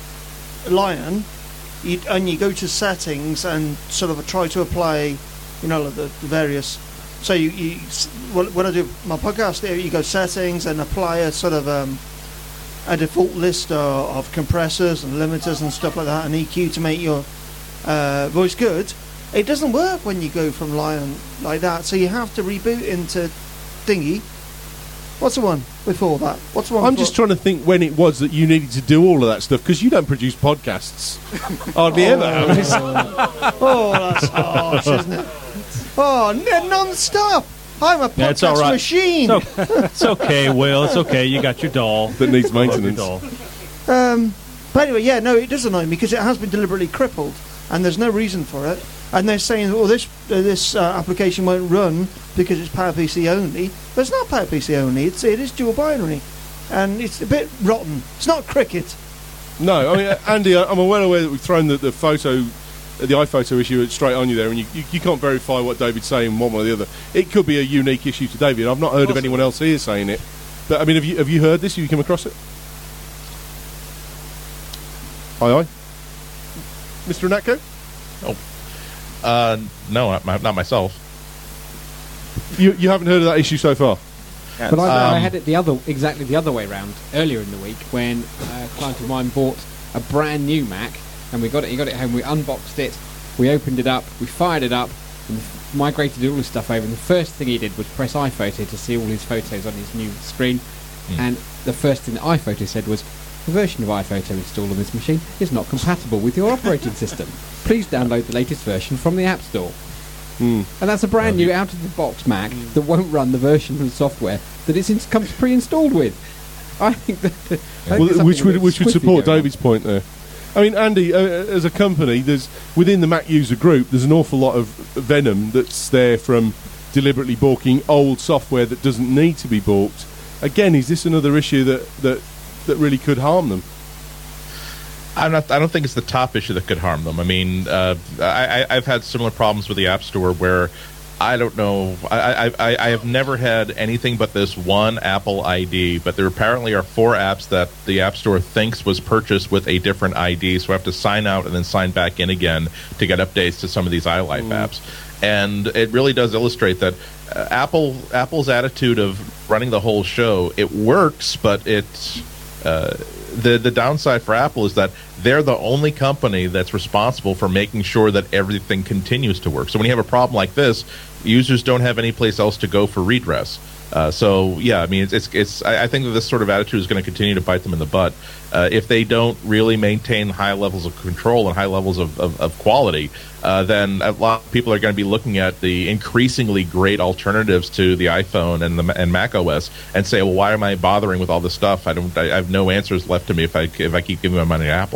Lion, you, and you go to settings and sort of try to apply, you know, the, the various. So you, you when I do my podcast, there you go settings and apply a sort of um, a default list of, of compressors and limiters and stuff like that, and E Q to make your uh, voice good. It doesn't work when you go from Lion like that, so you have to reboot into Thingy. What's the one before that? What's the one? I'm before? just trying to think when it was that you needed to do all of that stuff, because you don't produce podcasts hardly ever. Oh, that's harsh, isn't it? Oh, n- non-stop. I'm a Yeah, it's podcast all right. machine. It's, o- it's okay, Will. It's okay. You got your doll that needs I love your maintenance. doll. Um, but anyway, yeah, no, it does annoy me because it has been deliberately crippled, and there's no reason for it. And they're saying, "Oh, this uh, this uh, application won't run because it's PowerPC only." But it's not PowerPC only. It's it is dual binary, and it's a bit rotten. It's not cricket. No, I mean, uh, Andy, I- I'm well aware that we've thrown the, the photo, uh, the iPhoto issue straight on you there, and you, you, you can't verify what David's saying one way or the other. It could be a unique issue to David. I've not heard of anyone else here saying it. But I mean, have you have you heard this? Have you come across it? Aye, aye. Mister Anatko? Oh. Uh, no, not, my, not myself. You you haven't heard of that issue so far? But I, I Um, had it the other, exactly the other way round earlier in the week when a client of mine bought a brand new Mac, and we got it. He got it home. We unboxed it. We opened it up. We fired it up, and f- migrated all his stuff over. And the first thing he did was press iPhoto to see all his photos on his new screen. Mm. And the first thing that iPhoto said was, "The version of iPhoto installed on this machine is not compatible with your operating system. Please download the latest version from the App Store." Mm. And that's a brand new out-of-the-box Mac that won't run the version of the software that it in- comes pre-installed with. I think that... I think Well, there's which something would a bit which would squiffy support going on. David's point there. I mean, Andy, uh, as a company, there's within the Mac user group, there's an awful lot of venom that's there from deliberately balking old software that doesn't need to be balked. Again, is this another issue that that, that really could harm them? I'm not. I don't think it's the top issue that could harm them. I mean, uh, I, I, I've had similar problems with the App Store where I don't know. I, I, I have never had anything but this one Apple I D, but there apparently are four apps that the App Store thinks was purchased with a different I D, so I have to sign out and then sign back in again to get updates to some of these iLife mm. apps. And it really does illustrate that uh, Apple Apple's attitude of running the whole show, it works, but it's... Uh, the the downside for Apple is that they're the only company that's responsible for making sure that everything continues to work. So when you have a problem like this, users don't have any place else to go for redress. Uh, so yeah, I mean, it's it's, it's I, I think that this sort of attitude is going to continue to bite them in the butt uh, if they don't really maintain high levels of control and high levels of of, of quality. Uh, then a lot of people are going to be looking at the increasingly great alternatives to the iPhone and the and Mac O S and say, well, why am I bothering with all this stuff? I don't. I have no answers left to me if I if I keep giving my money to Apple.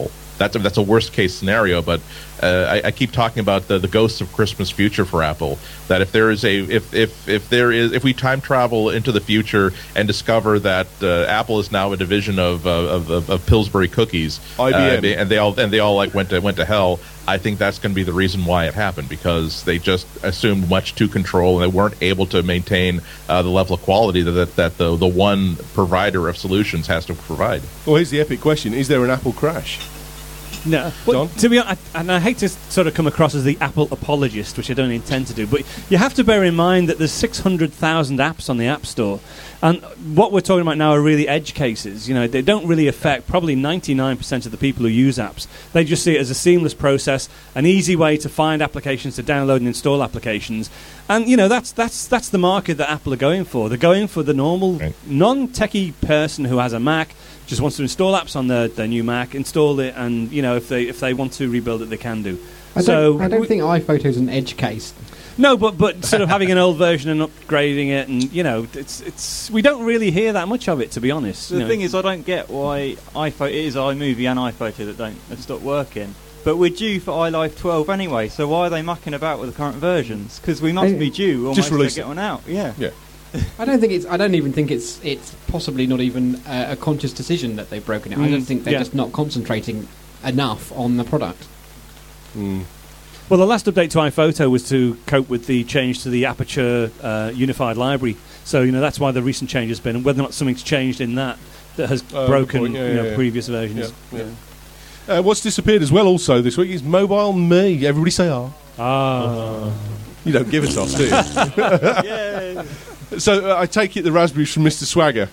that's a, that's a worst case scenario. But uh, I, I keep talking about the, the ghosts of Christmas future for Apple. That if there is a if if if there is if we time travel into the future and discover that uh, Apple is now a division of uh, of, of, of Pillsbury cookies, I B M, uh, they, and they all and they all like went to went to hell. I think that's going to be the reason why it happened, because they just assumed much to control and they weren't able to maintain uh, the level of quality that that the the one provider of solutions has to provide. Well, here's the epic question: is there an Apple crash? No. Well, to be honest, and I hate to sort of come across as the Apple apologist, which I don't intend to do, but you have to bear in mind that there's six hundred thousand apps on the App Store, and what we're talking about now are really edge cases. You know, they don't really affect probably ninety-nine percent of the people who use apps. They just see it as a seamless process, an easy way to find applications, to download and install applications. And, you know, that's that's that's the market that Apple are going for. They're going for the normal, right. non-techie person who has a Mac, just wants to install apps on their, their new Mac, install it, and, you know, if they if they want to rebuild it, they can do. I so don't, I don't think iPhoto is an edge case. No, but but sort of having an old version and upgrading it, and, you know, it's it's we don't really hear that much of it, to be honest. The you know. thing is, I don't get why iPhoto, it is iMovie and iPhoto that don't have stopped working. But we're due for iLife twelve anyway, so why are they mucking about with the current versions? Because we must be due almost Just to release get it. one out. Yeah. Yeah. I don't think it's. I don't even think it's. It's possibly not even uh, a conscious decision that they've broken it. I Mm, don't think they're yeah. just not concentrating enough on the product. Mm. Well, the last update to iPhoto was to cope with the change to the Aperture uh, Unified Library. So, you know, that's why the recent change has been, and whether or not something's changed in that that has Uh, broken point, yeah, you know, yeah, yeah. previous versions. Yeah, yeah. Uh, what's disappeared as well also this week is Mobile Me. Everybody say ah. Ah. You don't give a toss, do you? Yeah. So uh, I take it the raspberries from Mister Swagger.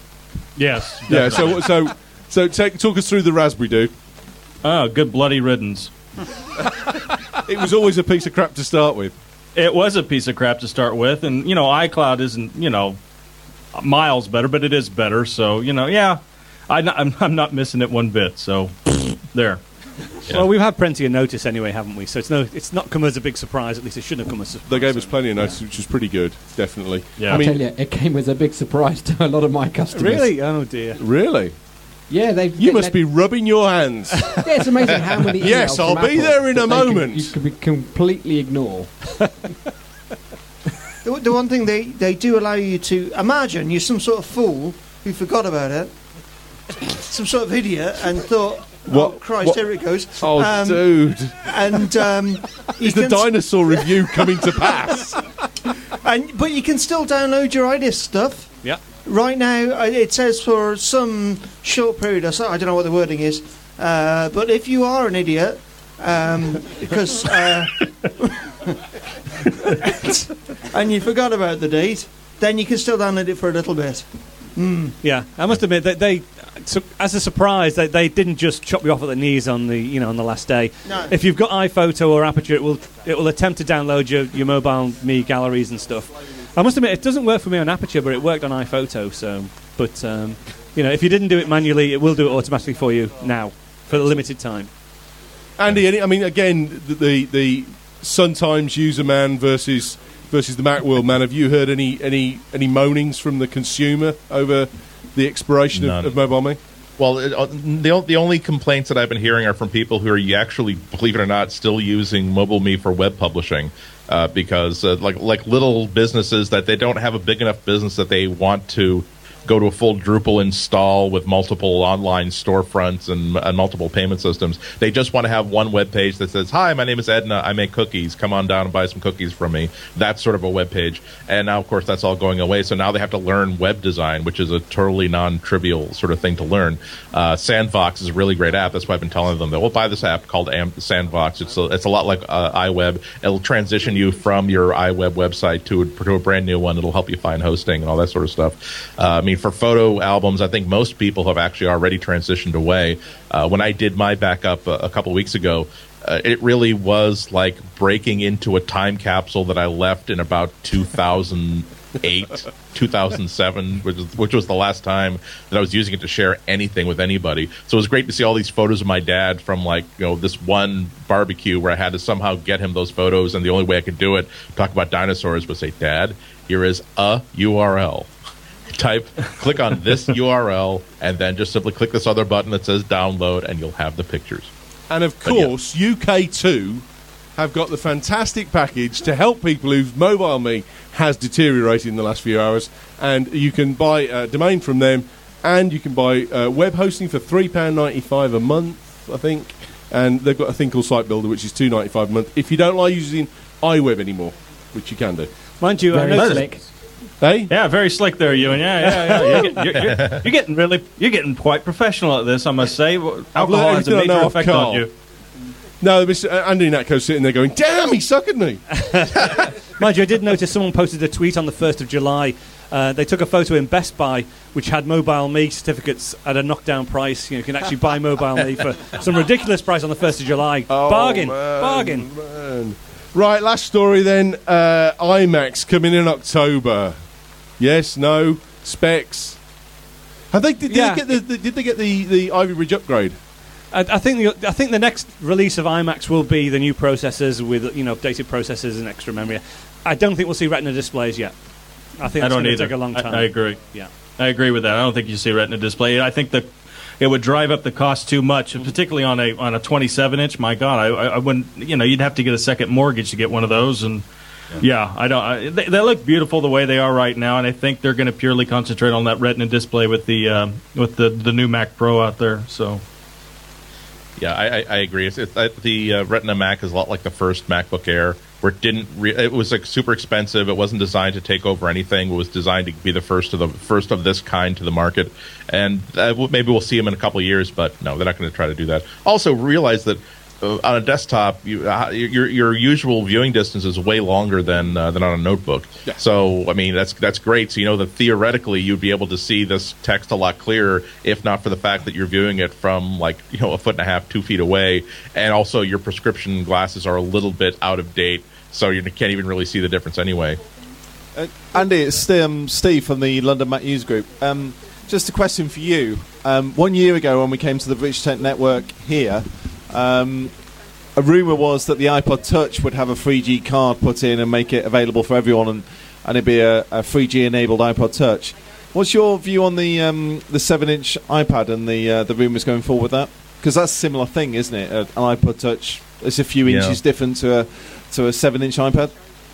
Yes. Yeah. So so so take, talk us through the raspberry, dude. Oh, good bloody riddance. It was always a piece of crap to start with. It was a piece of crap to start with, and, you know, iCloud isn't, you know, miles better, but it is better. So, you know, yeah, I, I'm, I'm not missing it one bit. So, there. Yeah. Well, we've had plenty of notice anyway, haven't we? So it's no, it's not come as a big surprise. At least it shouldn't have come as a surprise. They gave us plenty of notice, which was pretty good, definitely. Yeah. I tell you, it came as a big surprise to a lot of my customers. Really? Oh dear. Really? Yeah, they. You must be rubbing your hands. Yeah, it's amazing how many. emails Yes, I'll from be Apple there in that a they can- moment. you can completely ignore. The, the one thing they, they do allow you to imagine you're some sort of fool who forgot about it, some sort of idiot, and thought, "Oh What- Christ, what- here it goes." Oh, Um, dude. And um, you Is the can- dinosaur review coming to pass? and but you can still download your iDisk stuff. Yeah. Right now, uh, it says for some short period, or so, I don't know what the wording is, uh, but if you are an idiot, um, because uh, and you forgot about the date, then you can still download it for a little bit. Mm. Yeah, I must admit that they, so, as a surprise, they, they didn't just chop you off at the knees on the you know on the last day. No. If you've got iPhoto or Aperture, it will it will attempt to download your, your mobile Me galleries and stuff. I must admit, it doesn't work for me on Aperture, but it worked on iPhoto. So, but um, you know, if you didn't do it manually, it will do it automatically for you now for a limited time. Andy, any, I mean, again, the, the the Sun Times user man versus versus the Macworld man. Have you heard any any any moanings from the consumer over the expiration of, None. of Mobile Me? Well, it, uh, the o- the only complaints that I've been hearing are from people who are actually, believe it or not, still using Mobile Me for web publishing, uh, because uh, like like little businesses that they don't have a big enough business that they want to go to a full Drupal install with multiple online storefronts and, and multiple payment systems. They just want to have one web page that says, "Hi, my name is Edna. I make cookies. Come on down and buy some cookies from me." That's sort of a web page. And now, of course, that's all going away. So now they have to learn web design, which is a totally non-trivial sort of thing to learn. Uh, Sandbox is a really great app. That's why I've been telling them that we'll buy this app called Am- Sandbox. It's a, it's a lot like uh, iWeb. It'll transition you from your iWeb website to a, to a brand new one. It'll help you find hosting and all that sort of stuff. Uh, I mean, for photo albums, I think most people have actually already transitioned away. Uh, when I did my backup a, a couple of weeks ago, uh, it really was like breaking into a time capsule that I left in about two thousand eight, two thousand seven, which was, which was the last time that I was using it to share anything with anybody. So it was great to see all these photos of my dad from, like, you know, this one barbecue where I had to somehow get him those photos, and the only way I could do it, talk about dinosaurs, was say, "Dad, here is a U R L. Type, click on this U R L, and then just simply click this other button that says download, and you'll have the pictures." And of course, U K two have got the fantastic package to help people whose mobile me has deteriorated in the last few hours. And you can buy a domain from them, and you can buy uh, web hosting for three pounds ninety-five a month, I think. And they've got a thing called Site Builder, which is two pounds ninety-five a month. If you don't like using iWeb anymore, which you can do. Mind you, I Very slick. Hey? Yeah, very slick there, Ewan. Yeah, yeah, yeah. You're, getting, you're, you're, you're getting really, you're getting quite professional at this, I must say. Alcohol has a everything I major know effect off on Carl. you. No, Mister Andy Natko's sitting there going, damn, he suckered me. Mind you, I did notice someone posted a tweet on the first of July. Uh, they took a photo in Best Buy which had Mobile Me certificates at a knockdown price. You know, you can actually buy Mobile Me for some ridiculous price on the first of July. Oh, bargain, man, bargain. man. Right, last story then. Uh, IMAX coming in October. Yes, no, specs. Have they? Did, did Yeah. they get the, the? Did they get the, the Ivy Bridge upgrade? I, I think the I think the next release of IMAX will be the new processors with, you know, updated processors and extra memory. I don't think we'll see Retina displays yet. I think I it's don't going to either. take a long I- time. I agree. Yeah. I agree with that. I don't think you see Retina display. I think that it would drive up the cost too much, particularly on a on a twenty-seven inch. My God, I, I, I wouldn't. You know, you'd have to get a second mortgage to get one of those. And yeah, I don't. I, they, they look beautiful the way they are right now, and I think they're going to purely concentrate on that Retina display with the um, with the the new Mac Pro out there. So. Yeah, I, I, I agree. It's, it's, uh, the uh, Retina Mac is a lot like the first MacBook Air, where it didn't. Re- it was like super expensive. It wasn't designed to take over anything. It was designed to be the first of the first of this kind to the market. And uh, w- maybe we'll see them in a couple of years, but no, they're not going to try to do that. Also, realize that uh, on a desktop, you, uh, your your usual viewing distance is way longer than uh, than on a notebook. Yeah. So, I mean, that's that's great. So you know that theoretically you'd be able to see this text a lot clearer, if not for the fact that you're viewing it from like you know a foot and a half, two feet away, and also your prescription glasses are a little bit out of date, so you can't even really see the difference anyway. Uh, Andy, it's um, Steve from the London Mac News Group. Um, just a question for you. Um, one year ago, when we came to the British Tech Network here, um, a rumour was that the iPod Touch would have a three G card put in and make it available for everyone, and, and it'd be a, a three G enabled iPod Touch. What's your view on the um, the seven inch iPad and the uh, the rumours going forward with that? Because that's a similar thing, isn't it? An iPod Touch is a few Yeah. inches different to a to a seven inch iPad.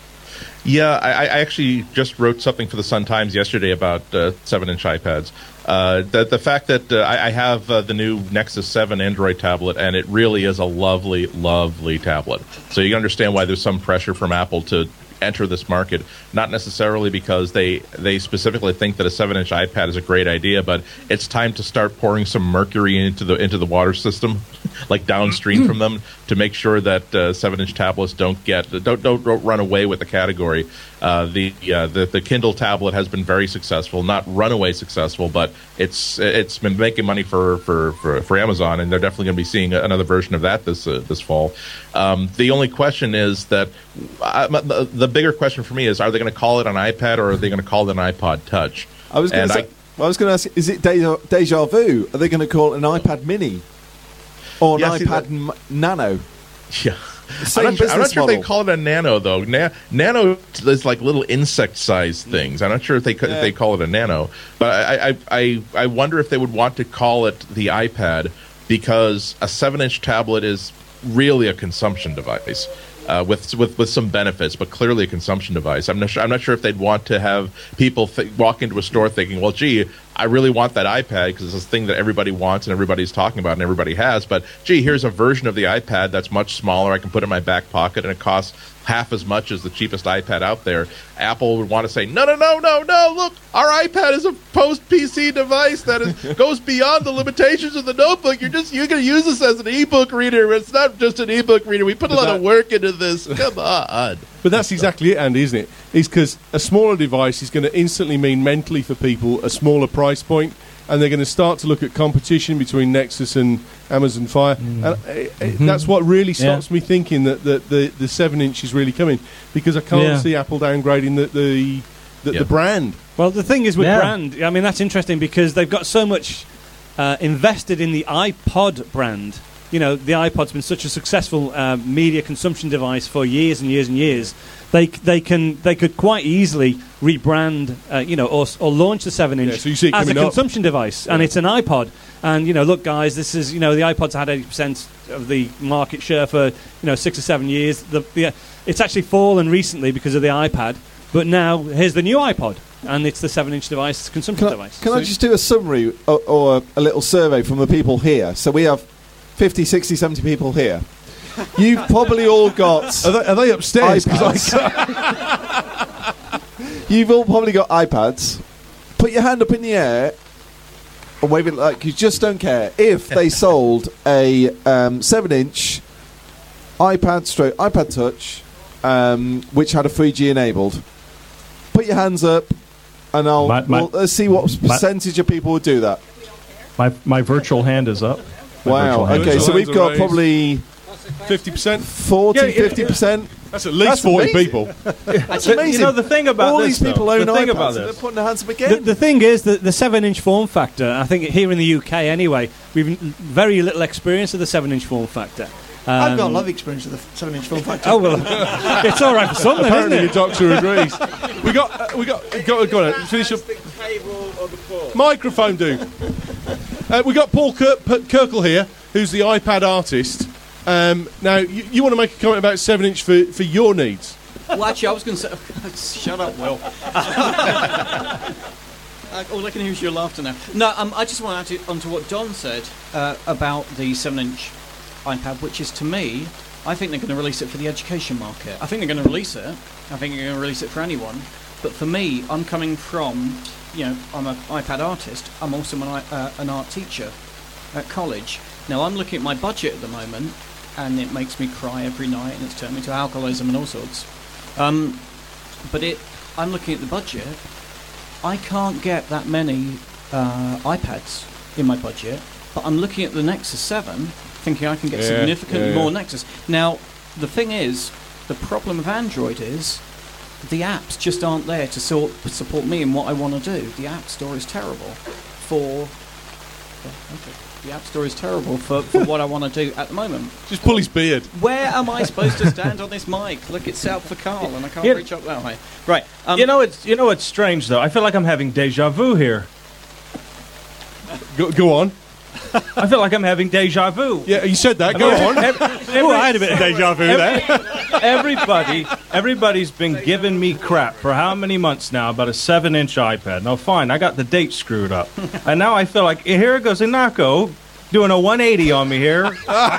Yeah, I, I actually just wrote something for the Sun Times yesterday about uh, seven-inch iPads. Uh, the, the fact that uh, I, I have uh, the new Nexus seven Android tablet, and it really is a lovely, lovely tablet. So you can understand why there's some pressure from Apple to enter this market, not necessarily because they they specifically think that a seven-inch iPad is a great idea, but it's time to start pouring some mercury into the into the water system, like downstream from them, to make sure that uh, seven-inch tablets don't get don't don't, don't run away with the category. Uh, the, uh, the the Kindle tablet has been very successful, not runaway successful, but it's it's been making money for for, for, for Amazon, and they're definitely going to be seeing another version of that this uh, this fall. Um, the only question is that uh, the, the bigger question for me is: are they going to call it an iPad, or are they going to call it an iPod Touch? I was going And to say, I, I was going to ask: is it deja, deja vu? Are they going to call it an iPad Mini or an Yeah, see, iPad that- m- Nano? Yeah. Same I'm not, sure, I'm not business sure if they model. call it a nano though. Na- nano is like little insect-sized things. I'm not sure if they co- Yeah. if they call it a nano, but I, I I I wonder if they would want to call it the iPad, because a seven-inch tablet is really a consumption device. Uh, with with with some benefits, but clearly a consumption device. I'm not sure. I'm not sure if they'd want to have people th- walk into a store thinking, "Well, gee, I really want that iPad because it's this thing that everybody wants and everybody's talking about and everybody has." But gee, here's a version of the iPad that's much smaller. I can put it in my back pocket and it costs half as much as the cheapest iPad out there. Apple would want to say, "No, no, no, no, no! Look, our iPad is a post-P C device that is, goes beyond the limitations of the notebook. You're just you're going to use this as an ebook reader. It's not just an ebook reader. We put a lot of work into this. Come on." But that's exactly it, Andy, isn't it? It's because a smaller device is going to instantly mean mentally for people a smaller price point, and they're going to start to look at competition between Nexus and Amazon Fire. And uh, uh, Mm-hmm. that's what really stops me thinking that, that the, the seven inch is really coming, because I can't Yeah. see Apple downgrading the the, the, Yeah. the brand. Well, the thing is with Yeah. brand, I mean, that's interesting because they've got so much uh, invested in the iPod brand you know, the iPod's been such a successful uh, media consumption device for years and years and years. They they can they could quite easily rebrand, uh, you know, or, or launch the seven inch Yeah, so you see it as a coming up. consumption device, and it's an iPod. And you know, look, guys, this is you know the iPod's had eighty percent of the market share for you know six or seven years. The, the it's actually fallen recently because of the iPad, but now here's the new iPod, and it's the seven inch device, it's a consumption Can, I, device. can I just do a summary or, or a little survey from the people here? So we have fifty, sixty, seventy people here. You've probably all got. Are they, are they upstairs? 'Cause iPads. You've all probably got iPads. Put your hand up in the air and wave it like you just don't care. If they sold a um, seven inch iPad stroke iPad Touch, um, which had a three G enabled, put your hands up, and I'll My- my- we'll, let's see what my- percentage of people would do that. My my virtual hand is up. My Wow. virtual hand Okay, is so up. we've got probably fifty percent, forty, Yeah, yeah, fifty percent. That's at least That's forty amazing. people. That's You amazing. know, the thing about all this, these people though, own the thing iPads, about and they're this- putting their hands up The, again. the thing is that the seven inch form factor, I think here in the U K anyway, we've n- very little experience of the seven inch form factor. I've got a Um, lot of experience with the seven inch form factor. Oh well, it's all right for some, then, isn't Apparently, it? your doctor agrees. we got, uh, we got, go, go on. Finish up. Microphone, dude. Uh, we got Paul Kir- P- Kirkle here, who's the iPad artist. Um, now, you, you want to make a comment about seven inch for, for your needs? Well, actually, I was going to say... Shut up, Will. Uh, all I can hear is your laughter now. No, um, I just want to add to, onto what Don said uh, about the seven inch iPad, which is, to me, I think they're going to release it for the education market. I think they're going to release it. I think they're going to release it for anyone. But for me, I'm coming from, you know, I'm an iPad artist. I'm also an, i- uh, an art teacher at college. Now, I'm looking at my budget at the moment, and it makes me cry every night, and it's turned me to alcoholism and all sorts. Um, but it, I'm looking at the budget. I can't get that many uh, iPads in my budget, but I'm looking at the Nexus seven, thinking I can get Yeah, significantly yeah, more yeah. Nexus. Now, the thing is, the problem with Android is the apps just aren't there to sort, support me in what I want to do. The App Store is terrible for... yeah, okay. The App Store is terrible for, for what I want to do at the moment. Just pull his beard. Where am I supposed to stand on this mic? Look, it's set up for Carl, and I can't Yeah. reach up that way. Right. Um, you know, it's you know, it's strange though. I feel like I'm having deja vu here. Go, go on. I feel like I'm having deja vu. Yeah, you said that. I Go mean, on. ev- every- Oh, I had a bit of deja vu there. Everybody, everybody's been giving me crap for how many months now about a seven-inch iPad. Now, fine, I got the date screwed up, and now I feel like here goes Inako doing a one eighty on me here.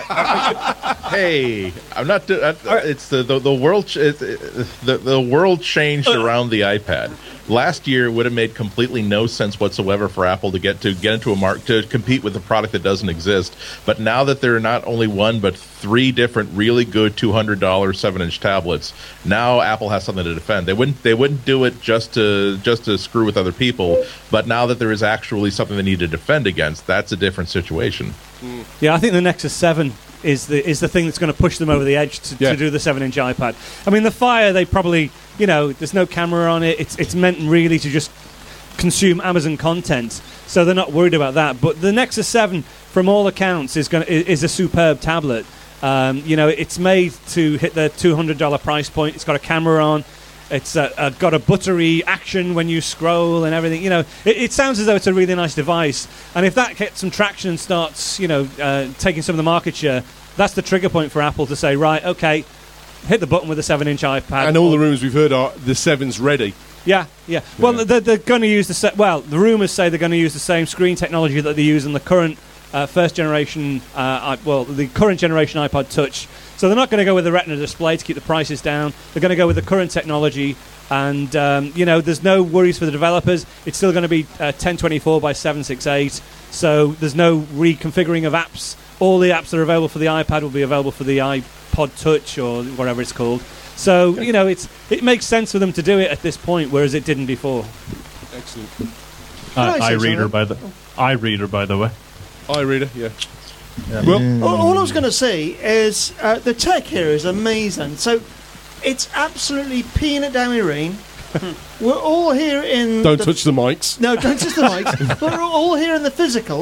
Hey, I'm not. Do- uh, it's the the, the world. Ch- it's, uh, the the world changed around the iPad. Last year, it would have made completely no sense whatsoever for Apple to get to get into a mark to compete with a product that doesn't exist. But now that there are not only one but three different really good two hundred dollars seven-inch tablets, now Apple has something to defend. They wouldn't they wouldn't do it just to just to screw with other people. But now that there is actually something they need to defend against, that's a different situation. Yeah, I think the Nexus seven is the is the thing that's going to push them over the edge to, Yeah. to do the seven inch iPad. I mean, the Fire, they probably, you know, there's no camera on it. It's it's meant really to just consume Amazon content, so they're not worried about that. But the Nexus seven, from all accounts, is going is a superb tablet. Um, you know, it's made to hit the two hundred dollars price point. It's got a camera on. It's uh, uh, got a buttery action when you scroll and everything. You know, it, it sounds as though it's a really nice device. And if that gets some traction and starts, you know, uh, taking some of the market share, that's the trigger point for Apple to say, right, okay, hit the button with a seven-inch iPad. And all the rumours we've heard are the seven's ready. Yeah, yeah. Well, they're, they're going to use the sa- well. The rumours say they're going to use the same screen technology that they use in the current uh, first generation. Uh, I, well, the current generation iPod Touch. So they're not going to go with the Retina display to keep the prices down. They're going to go with the current technology, and um, you know, there's no worries for the developers. It's still going to be uh, ten twenty-four by seven sixty-eight. So there's no reconfiguring of apps. All the apps that are available for the iPad will be available for the iPod Touch or whatever it's called. So you know, it's it makes sense for them to do it at this point, whereas it didn't before. Excellent. Uh, I say iReader, something? by the iReader, by the way. iReader, yeah. Well, all, all I was going to say is uh, the tech here is amazing. So it's absolutely peeing it down with rain. We're all here in. Don't the touch the mics. No, don't touch the mics. We're all here in the physical,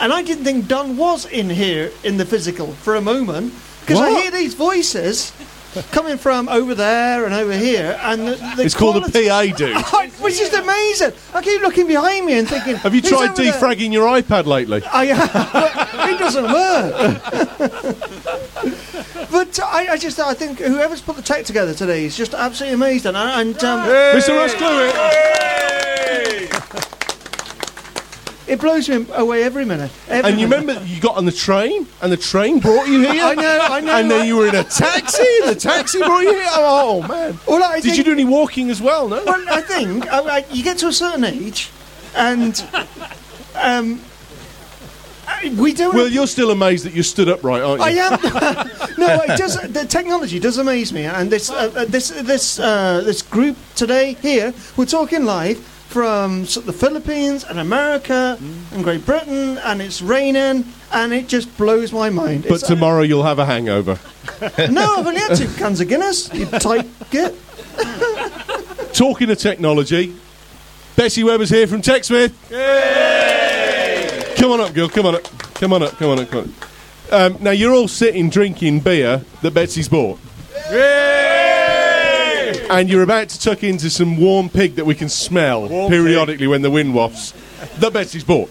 and I didn't think Don was in here in the physical for a moment, because I What? hear these voices coming from over there and over here, and the, the It's called a quality- P A, dude. Which is amazing. I keep looking behind me and thinking, Have you "Who's tried over there?" defragging your iPad lately? I have, but it doesn't work. But I, I just, I think whoever's put the tech together today is just absolutely amazing. And, and um, Mister Russ Cluett. it blows me away every minute. Every And you minute. remember you got on the train, and the train brought you here? I know, I know. And then you were in a taxi, and the taxi brought you here? Oh, man. Well, I Did think, you do any walking as well, no? Well, I think I, I, you get to a certain age, and um, I- we don't. Well, you're still amazed that you stood upright, aren't you? I am. No, it does. The technology does amaze me, and this uh, uh, this this uh, this group today here, we're talking live from sort of the Philippines and America and Great Britain, and it's raining, and it just blows my mind. But It's, uh, tomorrow you'll have a hangover. no, I've only had two cans of Guinness. You tight git. Talking of technology, Bessie Webber's here from TechSmith. Come on up, girl. Come on up. Come on up. Come on up. Come on up. Um, now, you're all sitting drinking beer that Betsy's bought. And you're about to tuck into some warm pig that we can smell periodically when the wind wafts that Betsy's bought.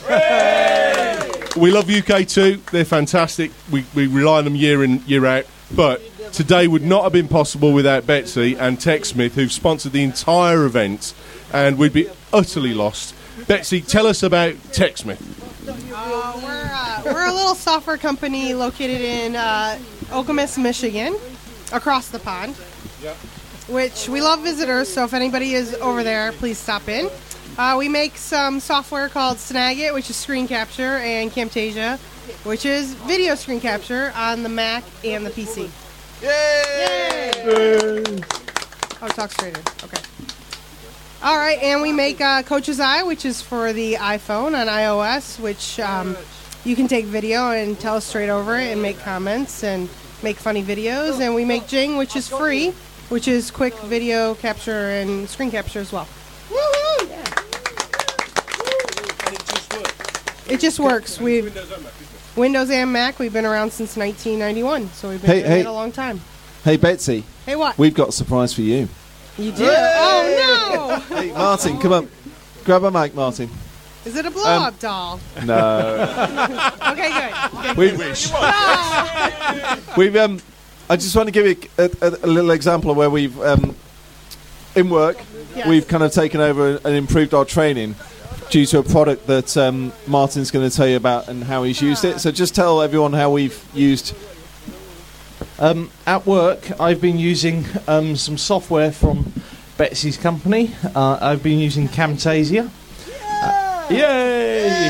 We love U K too. They're fantastic. We, we rely on them year in, year out. But today would not have been possible without Betsy and TechSmith, who've sponsored the entire event, and we'd be utterly lost. Betsy, tell us about TechSmith. Uh, we're, uh, we're a little software company located in uh, Okemos, Michigan, across the pond, which we love visitors, so if anybody is over there, please stop in. Uh, we make some software called Snagit, which is screen capture, and Camtasia, which is video screen capture on the Mac and the P C. Yay! Yay! Oh, talk straighter. Okay. All right, and we make uh, Coach's Eye, which is for the iPhone on iOS, which um, you can take video and tell us straight over it and make comments and make funny videos. And we make Jing, which is free, which is quick video capture and screen capture as well. Woohoo! Yeah. It just works. We Windows and Mac. We've been around since nineteen ninety-one, so we've been Hey, doing hey. it a long time. Hey, Betsy. Hey, what? We've got a surprise for you. You do? Oh no! Hey, Martin, come on. Grab a mic, Martin. Is it a blow-up Um, doll? No. Okay, good. Okay. We wish. We've um, I just want to give you a, a, a little example of where we've um, in work. Yes. We've kind of taken over and improved our training due to a product that um, Martin's going to tell you about and how he's used it. So just tell everyone how we've used. Um, at work, I've been using um, some software from Betsy's company. Uh, I've been using Camtasia. Uh, yay!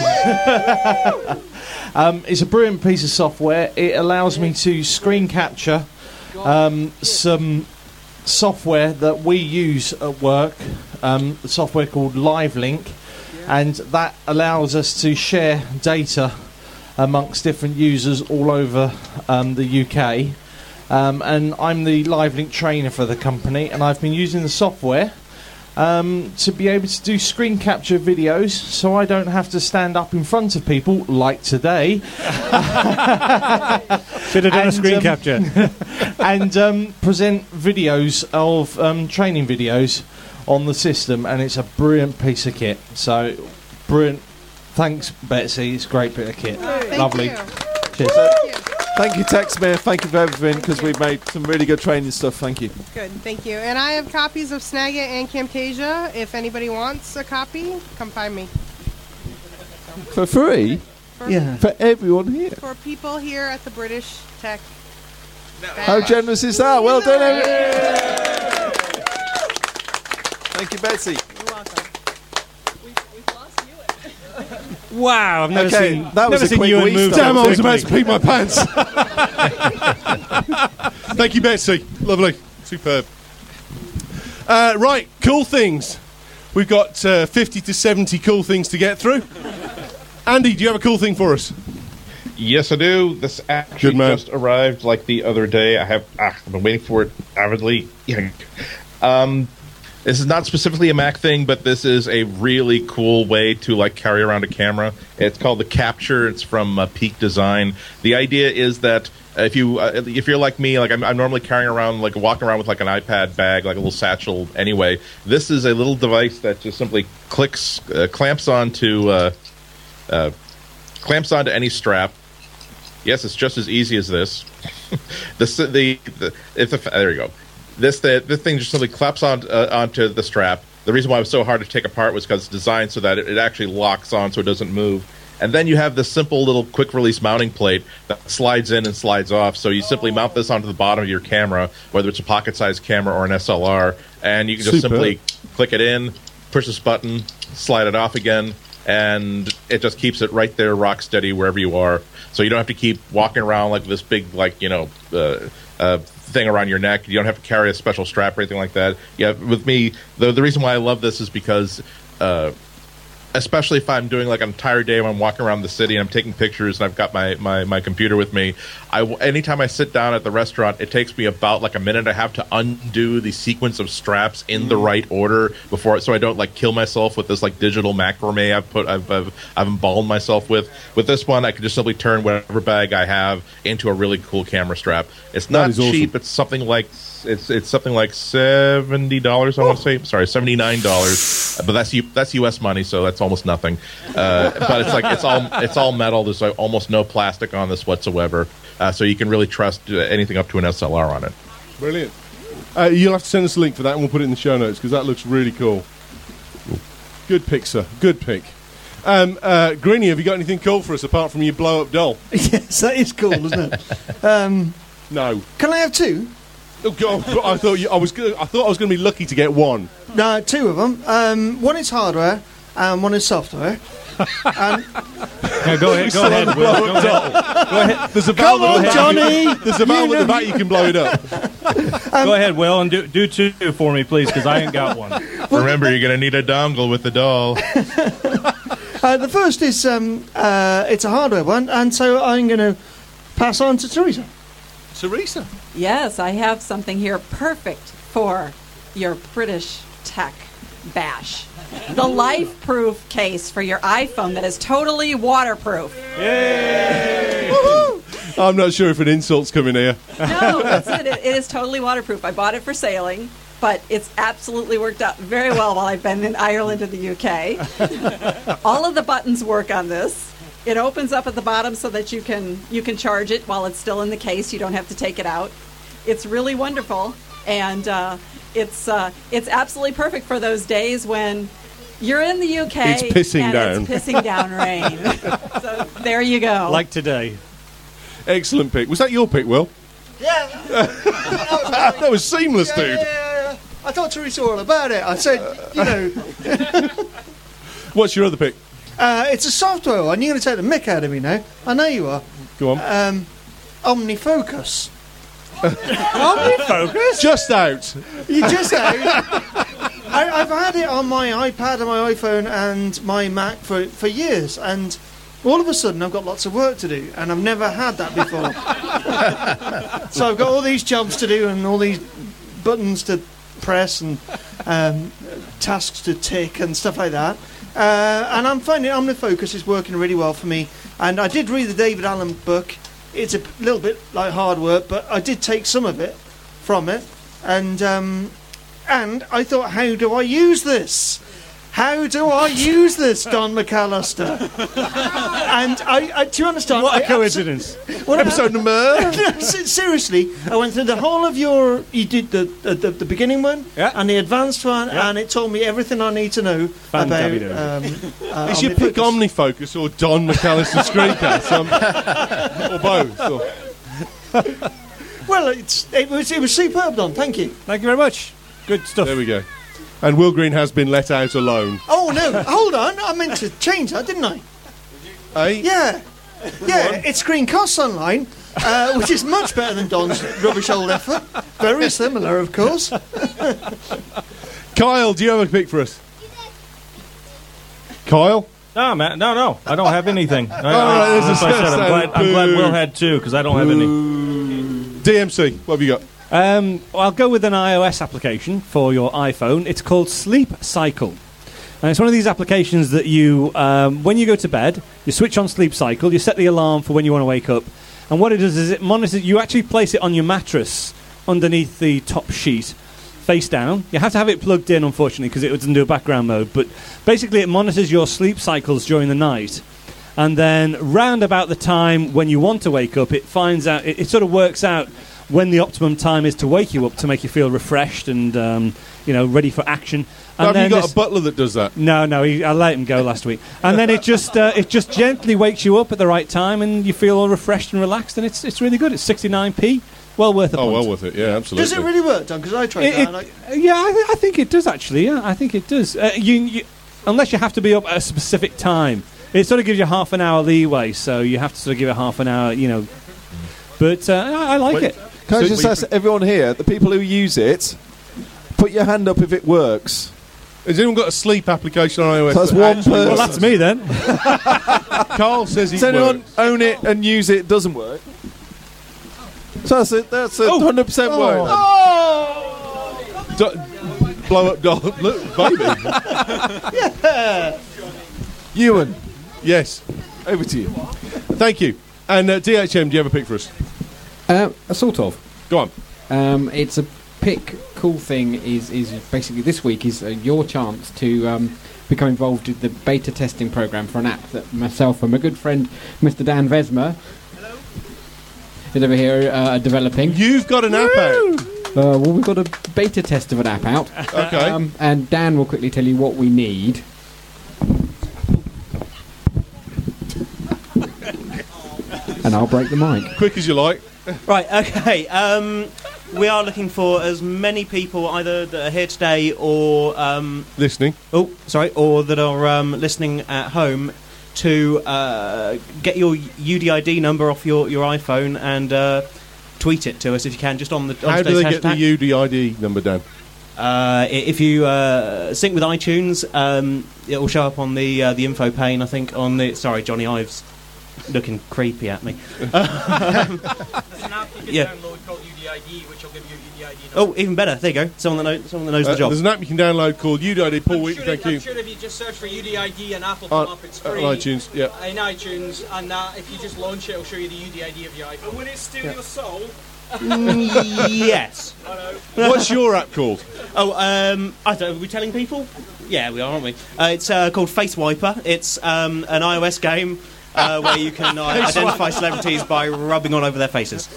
um, it's a brilliant piece of software. It allows me to screen capture um, some software that we use at work, um, the software called LiveLink, and that allows us to share data amongst different users all over um, the U K. Um, and I'm the LiveLink trainer for the company, and I've been using the software um, to be able to do screen capture videos, so I don't have to stand up in front of people like today. Should have done a And, screen um, capture. and um, present videos of um, training videos on the system, and it's a brilliant piece of kit. So, brilliant. Thanks, Betsy. It's a great bit of kit. Thank Lovely. you. Cheers. Thank you, TechSmith. Thank you for everything, because we've made some really good training stuff. Thank you. Good, thank you. And I have copies of Snagit and Camtasia. If anybody wants a copy, come find me. For free? For, Yeah. For everyone here. For people here at the British Tech. How generous is that? Well done, everyone. Thank you, Betsy. You're welcome. Wow, I've never Okay, seen that was never a seen quick you wee move. start. so Damn, I was about quickly. to pee my pants. Thank you, Betsy. Lovely. Superb. Uh, right, cool things. We've got uh, fifty to seventy cool things to get through. Andy, do you have a cool thing for us? Yes, I do. This actually Good man. just arrived like the other day. I have ah, I've been waiting for it avidly. Um, This is not specifically a Mac thing, but this is a really cool way to like carry around a camera. It's called the Capture. It's from uh, Peak Design. The idea is that if you uh, if you're like me, like I'm, I'm normally carrying around, like walking around with like an iPad bag, like a little satchel. Anyway, this is a little device that just simply clicks, uh, clamps onto, uh, uh, clamps onto any strap. Yes, it's just as easy as this. this the, the if the, there you go. This the, this thing just simply claps on uh, onto the strap. The reason why it was so hard to take apart was because it's designed so that it, it actually locks on, so it doesn't move. And then you have this simple little quick-release mounting plate that slides in and slides off. So you simply mount this onto the bottom of your camera, whether it's a pocket-sized camera or an S L R, and you can just Superb. simply click it in, push this button, slide it off again, and it just keeps it right there, rock steady, wherever you are. So you don't have to keep walking around like this big, like, you know, uh, uh, thing around your neck. You don't have to carry a special strap or anything like that. Yeah, with me, the the reason why I love this is because... Uh, especially if I'm doing like an entire day when I'm walking around the city and I'm taking pictures and I've got my, my, my computer with me. I, anytime I sit down at the restaurant, it takes me about like a minute and a half to undo the sequence of straps in the right order before, so I don't like kill myself with this like digital macrame I've put I've I've, I've embalmed myself with. With this one, I can just simply turn whatever bag I have into a really cool camera strap. It's not cheap. Awesome. It's something like it's it's something like seventy dollars. I want to say sorry, seventy nine dollars. But that's U, that's U S money, so that's almost nothing. Uh, but it's like it's all it's all metal. There's like almost no plastic on this whatsoever. Uh, so you can really trust uh, anything up to an S L R on it. Brilliant. Uh, you'll have to send us a link for that, and we'll put it in the show notes because that looks really cool. Good pick, sir. Good pick. Um, uh, Greenie, have you got anything cool for us apart from your blow-up doll? Yes, that is cool, isn't it? Um, no. Can I have two? Oh, God, I thought you, I was. Gonna, I thought I was going to be lucky to get one. No, two of them. Um, one is hardware, and one is software. And yeah, go ahead. Go ahead, Will. Go ahead. Go ahead. There's a valve Come on, at the Johnny. Back. There's a valve at the back. You can blow it up. Um, go ahead, Will, and do do two for me, please, because I ain't got one. Remember, you're going to need a dongle with the doll. uh, the first is um, uh, it's a hardware one, and so I'm going to pass on to Teresa. Teresa. Yes, I have something here perfect for your British tech bash. The life-proof case for your iPhone that is totally waterproof. Yay! I'm not sure if an insult's coming here. No, that's it. It is totally waterproof. I bought it for sailing, but it's absolutely worked out very well while I've been in Ireland and the U K. All of the buttons work on this. It opens up at the bottom so that you can you can charge it while it's still in the case. You don't have to take it out. It's really wonderful, and uh, it's uh, it's absolutely perfect for those days when you're in the U K it's pissing and down. it's pissing down rain. So there you go. Like today. Excellent pick. Was that your pick, Will? Yeah. That was seamless, yeah, dude. Yeah, yeah, yeah. I thought Teresa all about it. I said, you know. What's your other pick? Uh, it's a software one. You're going to take the mick out of me now. I know you are. Go on. Um, OmniFocus. OmniFocus? Just out. You just out. I, I've had it on my iPad and my iPhone and my Mac for, for years, and all of a sudden I've got lots of work to do, and I've never had that before. So I've got all these jobs to do and all these buttons to press and um, tasks to tick and stuff like that. Uh, and I'm finding OmniFocus is working really well for me. And I did read the David Allen book. It's a little bit like hard work, but I did take some of it from it. And um, and I thought, how do I use this? How do I use this, Don McAllister? And I, I, do you understand? What a I coincidence. Well, Episode number... Seriously, I went through the whole of your... You did the the, the, the beginning one yeah. and the advanced one, yeah. and it told me everything I need to know about... Um, uh, Is your pick OmniFocus or Don McAllister Screencast? Um, or both? Or... Well, it's, it was it was superb, Don. Thank you. Thank you very much. Good stuff. There we go. And Will Green has been let out alone. Oh, no. Hold on. I meant to change that, didn't I? Eh? Yeah. Yeah, it's Screen Costs Online, uh, which is much better than Don's rubbish old effort. Very similar, of course. Kyle, do you have a pick for us? Kyle? No, man. No, no. I don't have anything. I, All right, I, this is I said, I'm, glad, I'm glad Will had two, because I don't have any. D M C, what have you got? Um, well, I'll go with an iOS application for your iPhone. It's called Sleep Cycle. And it's one of these applications that you, um, when you go to bed, you switch on Sleep Cycle, you set the alarm for when you want to wake up, and what it does is it monitors, you actually place it on your mattress underneath the top sheet, face down. You have to have it plugged in, unfortunately, because it doesn't do a background mode, but basically it monitors your sleep cycles during the night, and then round about the time when you want to wake up, it finds out, it, it sort of works out when the optimum time is to wake you up to make you feel refreshed and um, you know, ready for action. And Have you got this- a butler that does that? No, no, he, I let him go last week. And then it just uh, it just gently wakes you up at the right time, and you feel all refreshed and relaxed, and it's it's really good. It's sixty-nine p, well worth a Oh, punt. well worth it. Yeah, absolutely. Does it really work, Don? Because I tried It- that. it- and I, Yeah, I, th- I think it does actually. Yeah, I think it does. Uh, you, you, unless you have to be up at a specific time, it sort of gives you half an hour leeway. So you have to sort of give it half an hour, you know. But uh, I, I like Wait, it. Can I So just we- ask everyone here, the people who use it, put your hand up if it works. Has anyone got a sleep application on iOS? So that's that one actually person. Well, that's me then. Carl says he Does anyone works. own it and use it? Doesn't work. So that's a, that's a Oh. hundred percent work. Do- blow up doll. Look, baby. Ewan, Yes. over to you. Thank you. And uh, D H M, do you have a pick for us? Uh, sort of. Go on. Um, it's a pick. Cool thing is is basically this week is uh, your chance to um, become involved with the beta testing program for an app that myself and my good friend Mister Dan Vesma is over here uh, developing. You've got an app out. Uh, well, we've got a beta test of an app out. Okay. Um, and Dan will quickly tell you what we need. And I'll break the mic. Quick as you like. Right, okay. Um, we are looking for as many people either that are here today or um, Listening. oh, sorry, or that are um, listening at home to uh, get your U D I D number off your, your iPhone and uh, tweet it to us if you can, just on the on How do today's they get the hashtag. U D I D number, Dan? Uh, i- if you uh, sync with iTunes, um, it will show up on the uh, the info pane. I think on the sorry, Johnny Ives looking creepy at me. There's an app you can Yeah. download called U D I D, which will give you U D I D number. Oh, even better. There you go. Someone that knows, someone that knows Uh, the job. There's an app you can download called U D I D. Paul I'm Wheaton, sure thank if, you. I'm sure if you just search for U D I D and Apple On- come up, it's on free. iTunes, yeah. In iTunes, and uh, if you just launch it, it'll show you the U D I D of your iPhone. And will it steal your soul? Yes. What's your app called? Oh, um, I don't know. Are we telling people? Yeah, we are, aren't we? Uh, it's uh, called Face Wiper. It's um, an iOS game uh, where you can uh, identify celebrities by rubbing all over their faces.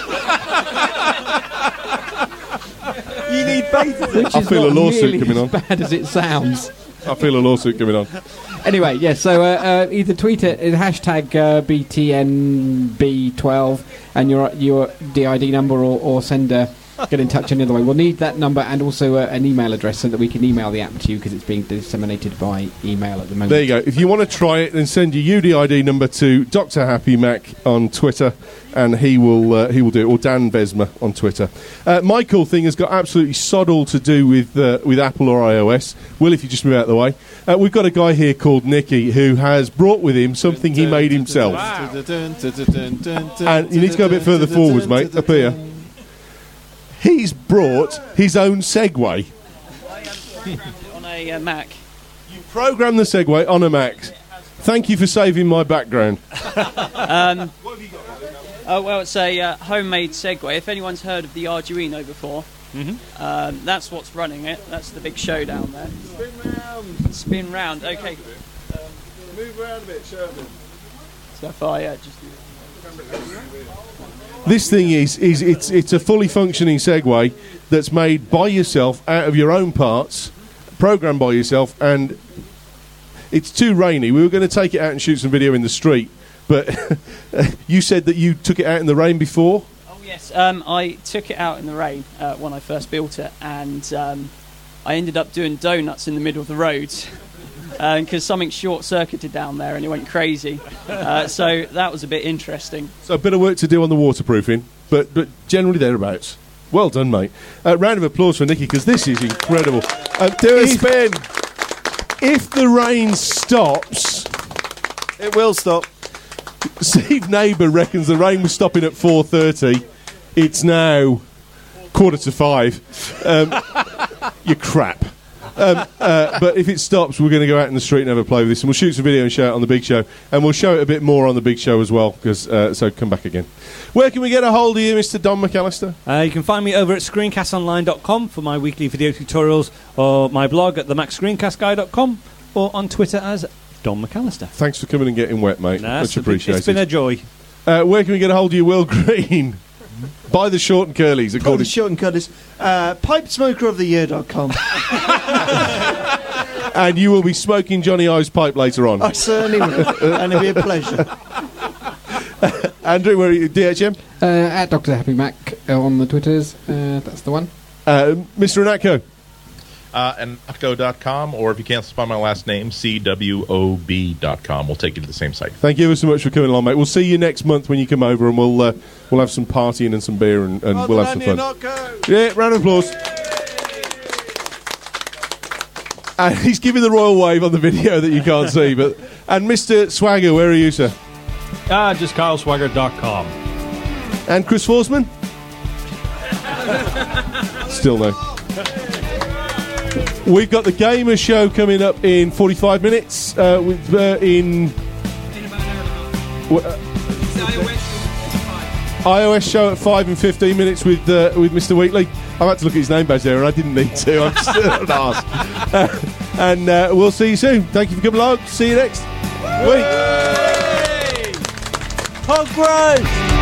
You need beta. Which I is feel a not lawsuit nearly coming as on. bad as it sounds. I feel a lawsuit coming on. Anyway, yeah, so uh, uh, either tweet it, uh, hashtag uh, B T N B twelve and your your D I D number, or, or send a, get in touch any other way. We'll need that number and also uh, an email address so that we can email the app to you because it's being disseminated by email at the moment. There you go. If you want to try it, then send your U D I D number to Doctor Happy Mac on Twitter, and he will uh, he will do it. Or Dan Vesma on Twitter. Uh, my cool thing has got absolutely sod all to do with uh, with Apple or iOS. Will, if you just move out of the way, uh, we've got a guy here called Nicky who has brought with him something he made himself. And you need to go a bit further forwards, mate. Up here. He's brought his own Segway. on a uh, Mac. Program the Segway on a Mac. Thank you for saving my background. um, oh well, it's a uh, homemade Segway. If anyone's heard of the Arduino before, Mhm. um, that's what's running it. That's the big show down there. Spin round. Spin round. Okay. Um, move around a bit, Sherman. So if I uh, just do This thing is, is it's it's a fully functioning Segway that's made by yourself out of your own parts, programmed by yourself, and it's too rainy. We were going to take it out and shoot some video in the street, but you said that you took it out in the rain before. Oh yes, um, I took it out in the rain uh, when I first built it, and um, I ended up doing donuts in the middle of the road because something short-circuited down there and it went crazy. Uh, so that was a bit interesting. So a bit of work to do on the waterproofing, but but generally thereabouts. Well done, mate. Uh, round of applause for Nicky, because this is incredible. Uh, do a spin. If the rain stops, it will stop. Steve Neighbour reckons the rain was stopping at four thirty. It's now quarter to five. Um, you're crap. Um, uh, but if it stops, we're going to go out in the street and have a play with this, and we'll shoot some video and show it on the big show, and we'll show it a bit more on the big show as well. Because uh, so come back again. Where can we get a hold of you, Mister Don McAllister? Uh, you can find me over at screencast online dot com for my weekly video tutorials, or my blog at the mac screencast guy dot com, or on Twitter as Don McAllister. Thanks for coming and getting wet, mate. Nah, Much it's a big- appreciated. it's been a joy. Uh, where can we get a hold of you, Will Green? Buy the short and curlies. Probably According short and cutters. Uh, pipe smoker of the year dot com. And you will be smoking Johnny Ives pipe later on. I certainly will. And it'll be a pleasure. Andrew, where are you? D H M? Uh, at Doctor Happy Mac uh, on the Twitters. Uh, that's the one. Uh, Mister Anatko? Uh, and Atco dot com, or if you can't spell my last name, C W O B dot com. We'll take you to the same site. Thank you ever so much for coming along, mate. We'll see you next month when you come over, and we'll uh, we'll have some partying and some beer, and, and we'll have some fun. Yeah, round of applause. And he's giving the royal wave on the video that you can't see. But and Mister Swagger, where are you, sir? Ah, just Kyle Swagger dot com. And Chris Forsman? Still no. We've got the Gamer Show coming up in forty-five minutes. Uh, with uh, in w- uh, iOS show at five and fifteen minutes with uh, with Mister Wheatley. I've had to look at his name badge there, and I didn't need to. I'm still an arse. Uh, and uh, we'll see you soon. Thank you for coming along. See you next week. Pog Bros!